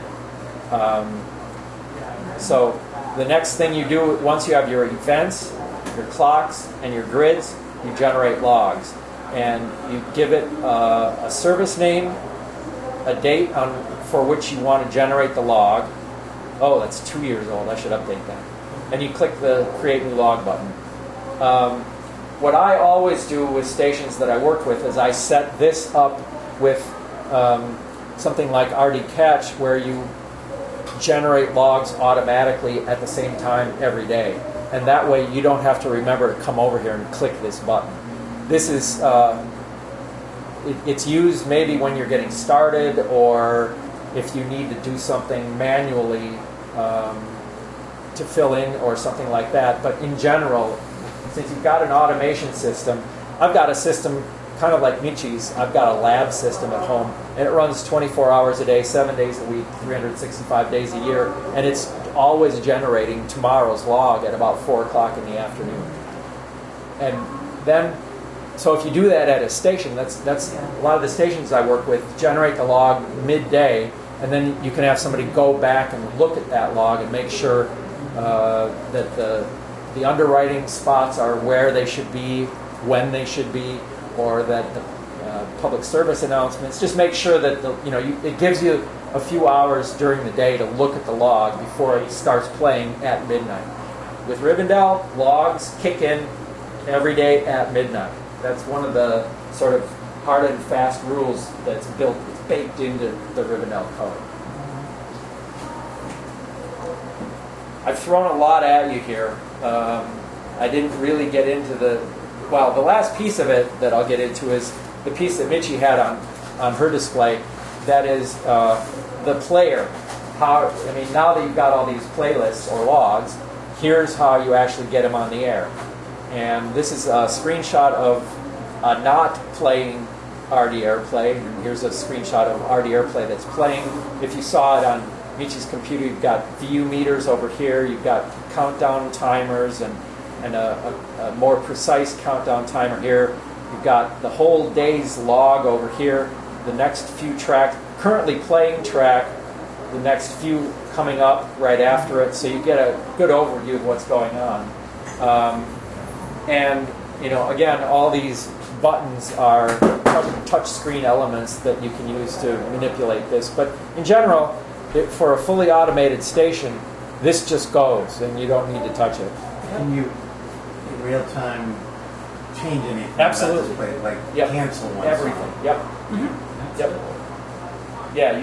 So the next thing you do, once you have your events, your clocks, and your grids, you generate logs. And you give it a service name, a date for which you want to generate the log. Oh, that's 2 years old. I should update that. And you click the Create New Log button. What I always do with stations that I work with is I set this up with something like RD Catch, where you generate logs automatically at the same time every day. And that way you don't have to remember to come over here and click this button. This is, it's used maybe when you're getting started, or if you need to do something manually to fill in or something like that. But in general, since you've got an automation system, I've got a system kind of like Michi's. I've got a lab system at home, and it runs 24 hours a day, 7 days a week, 365 days a year, and it's always generating tomorrow's log at about 4 o'clock in the afternoon. And then, so if you do that at a station, that's a lot of the stations I work with generate the log midday, and then you can have somebody go back and look at that log and make sure that the the underwriting spots are where they should be, when they should be, or that the public service announcements. Just make sure that it gives you a few hours during the day to look at the log before it starts playing at midnight. With Rivendell, logs kick in every day at midnight. That's one of the sort of hard and fast rules that's baked into the Rivendell code. I've thrown a lot at you here. I didn't really get into the last piece of it that I'll get into is the piece that Mitchie had on her display. That is the player. Now that you've got all these playlists or logs, here's how you actually get them on the air. And this is a screenshot of not playing RD AirPlay. And here's a screenshot of RD AirPlay that's playing. If you saw it on Michi's computer, you've got view meters over here, you've got countdown timers and a more precise countdown timer here. You've got the whole day's log over here, the next few tracks, currently playing track, the next few coming up right after it, so you get a good overview of what's going on. Again, all these buttons are touch screen elements that you can use to manipulate this. But in general, for a fully automated station, this just goes, and you don't need to touch it. Can you, in real time, change anything? Absolutely. About this, like cancel one everything. song? Yep. Mm-hmm. Yep. Yeah,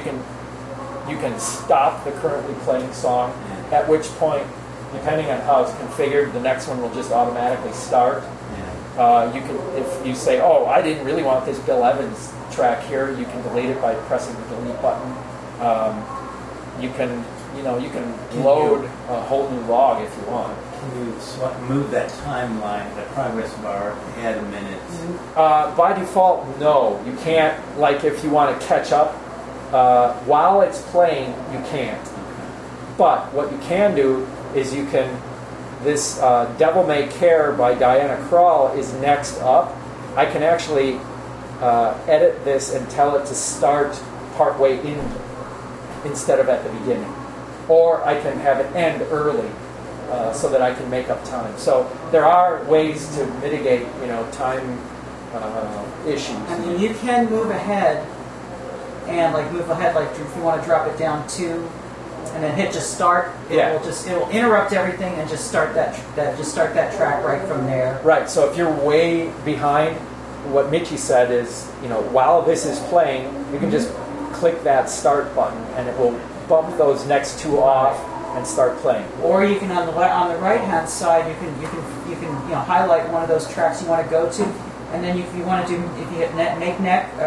you can stop the currently playing song. At which point, depending on how it's configured, the next one will just automatically start. You can, if you say, "Oh, I didn't really want this Bill Evans track here," you can delete it by pressing the delete button. You can load a whole new log if you want. Can you move that timeline, the progress bar, ahead a minute? By default, no. You can't. Like if you want to catch up while it's playing, you can't. But what you can do is you can. This Devil May Care by Diana Krall is next up. I can actually edit this and tell it to start partway in instead of at the beginning. Or I can have it end early so that I can make up time. So there are ways to mitigate, time issues. I mean, you can move ahead and like if you want to drop it down 2 and then hit just start. It will interrupt everything and just start that track right from there. Right. So if you're way behind, what Michi said is, while this is playing, you can just click that start button and it will bump those next 2 off and start playing. Or you can on the right hand side you can highlight one of those tracks you want to go to. And then if you hit make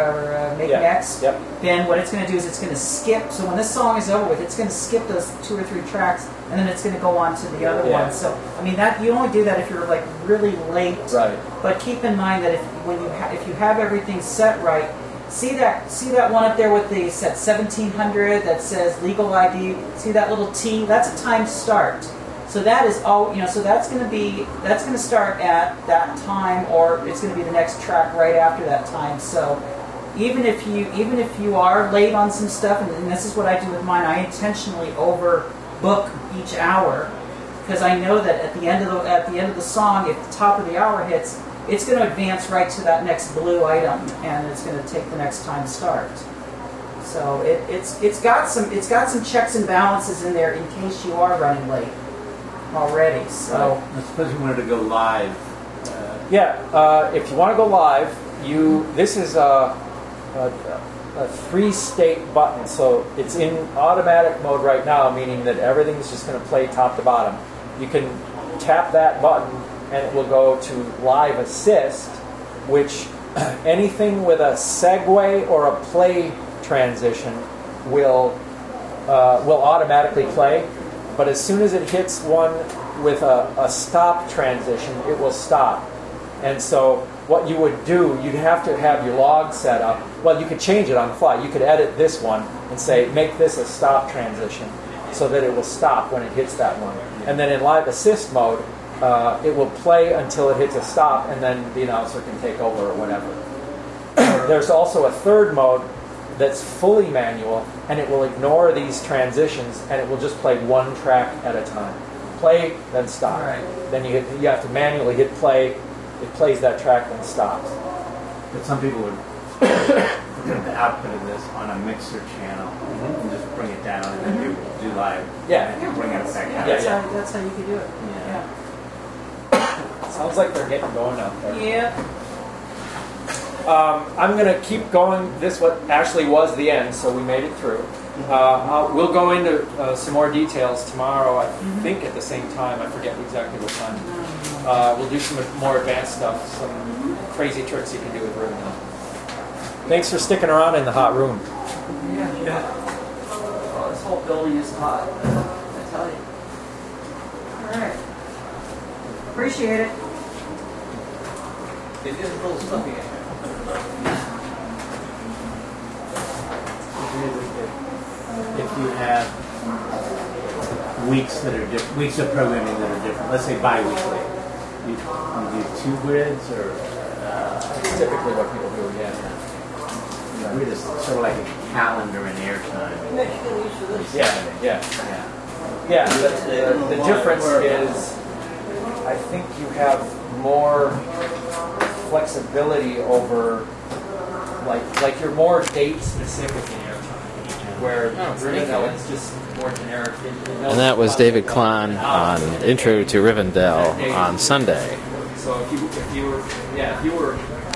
next, then what it's going to do is it's going to skip. So when this song is over with, it's going to skip those 2 or 3 tracks, and then it's going to go on to the other one. So I mean that you only do that if you're like really late. Right. But keep in mind that if you have everything set right, see that one up there with the set 1700 that says legal ID. See that little T? That's a time start. So that is all, so that's going to start at that time, or it's going to be the next track right after that time. So even if you are late on some stuff, and this is what I do with mine, I intentionally overbook each hour because I know that at the end of the song, if the top of the hour hits, it's going to advance right to that next blue item, and it's going to take the next time start. So it's got some checks and balances in there in case you are running late already. So I suppose you wanted to go live. If you want to go live, this is a 3-state button, so it's in automatic mode right now, meaning that everything's just going to play top to bottom. You can tap that button and it will go to Live Assist, which anything with a segue or a play transition will automatically play. But as soon as it hits one with a stop transition, it will stop. And so what you would do, you'd have to have your log set up. Well, you could change it on the fly. You could edit this one and say, make this a stop transition so that it will stop when it hits that one. And then in Live Assist mode, it will play until it hits a stop, and then the announcer can take over or whatever. There's also a third mode that's fully manual, and it will ignore these transitions, and it will just play one track at a time. play, then stop. Right. Then you have to manually hit play. It plays that track, then stops. But some people would put the output of this on a mixer channel and just bring it down and then do live. Yeah. And bring it back out. Yeah. That's how you could do it. Yeah. Sounds like they're getting going out there. Yeah. I'm going to keep going. This what actually was the end, so we made it through. We'll go into some more details tomorrow, I think at the same time. I forget exactly what time. We'll do some more advanced stuff, some crazy tricks you can do with Rivendell. Thanks for sticking around in the hot room. Yeah. Oh, this whole building is hot. I tell you. All right. Appreciate it. It is a little stuffy in here. If you have weeks that are weeks of programming that are different, let's say bi-weekly, you do 2 grids or It's typically what people do, yeah. a grid is sort of like a calendar in airtime. Yeah. The difference is, I think you have more flexibility over, like you're more date specific in airtime, where Rivendell is just more generic. And that was David Klein on Intro to Rivendell on Sunday. So if you were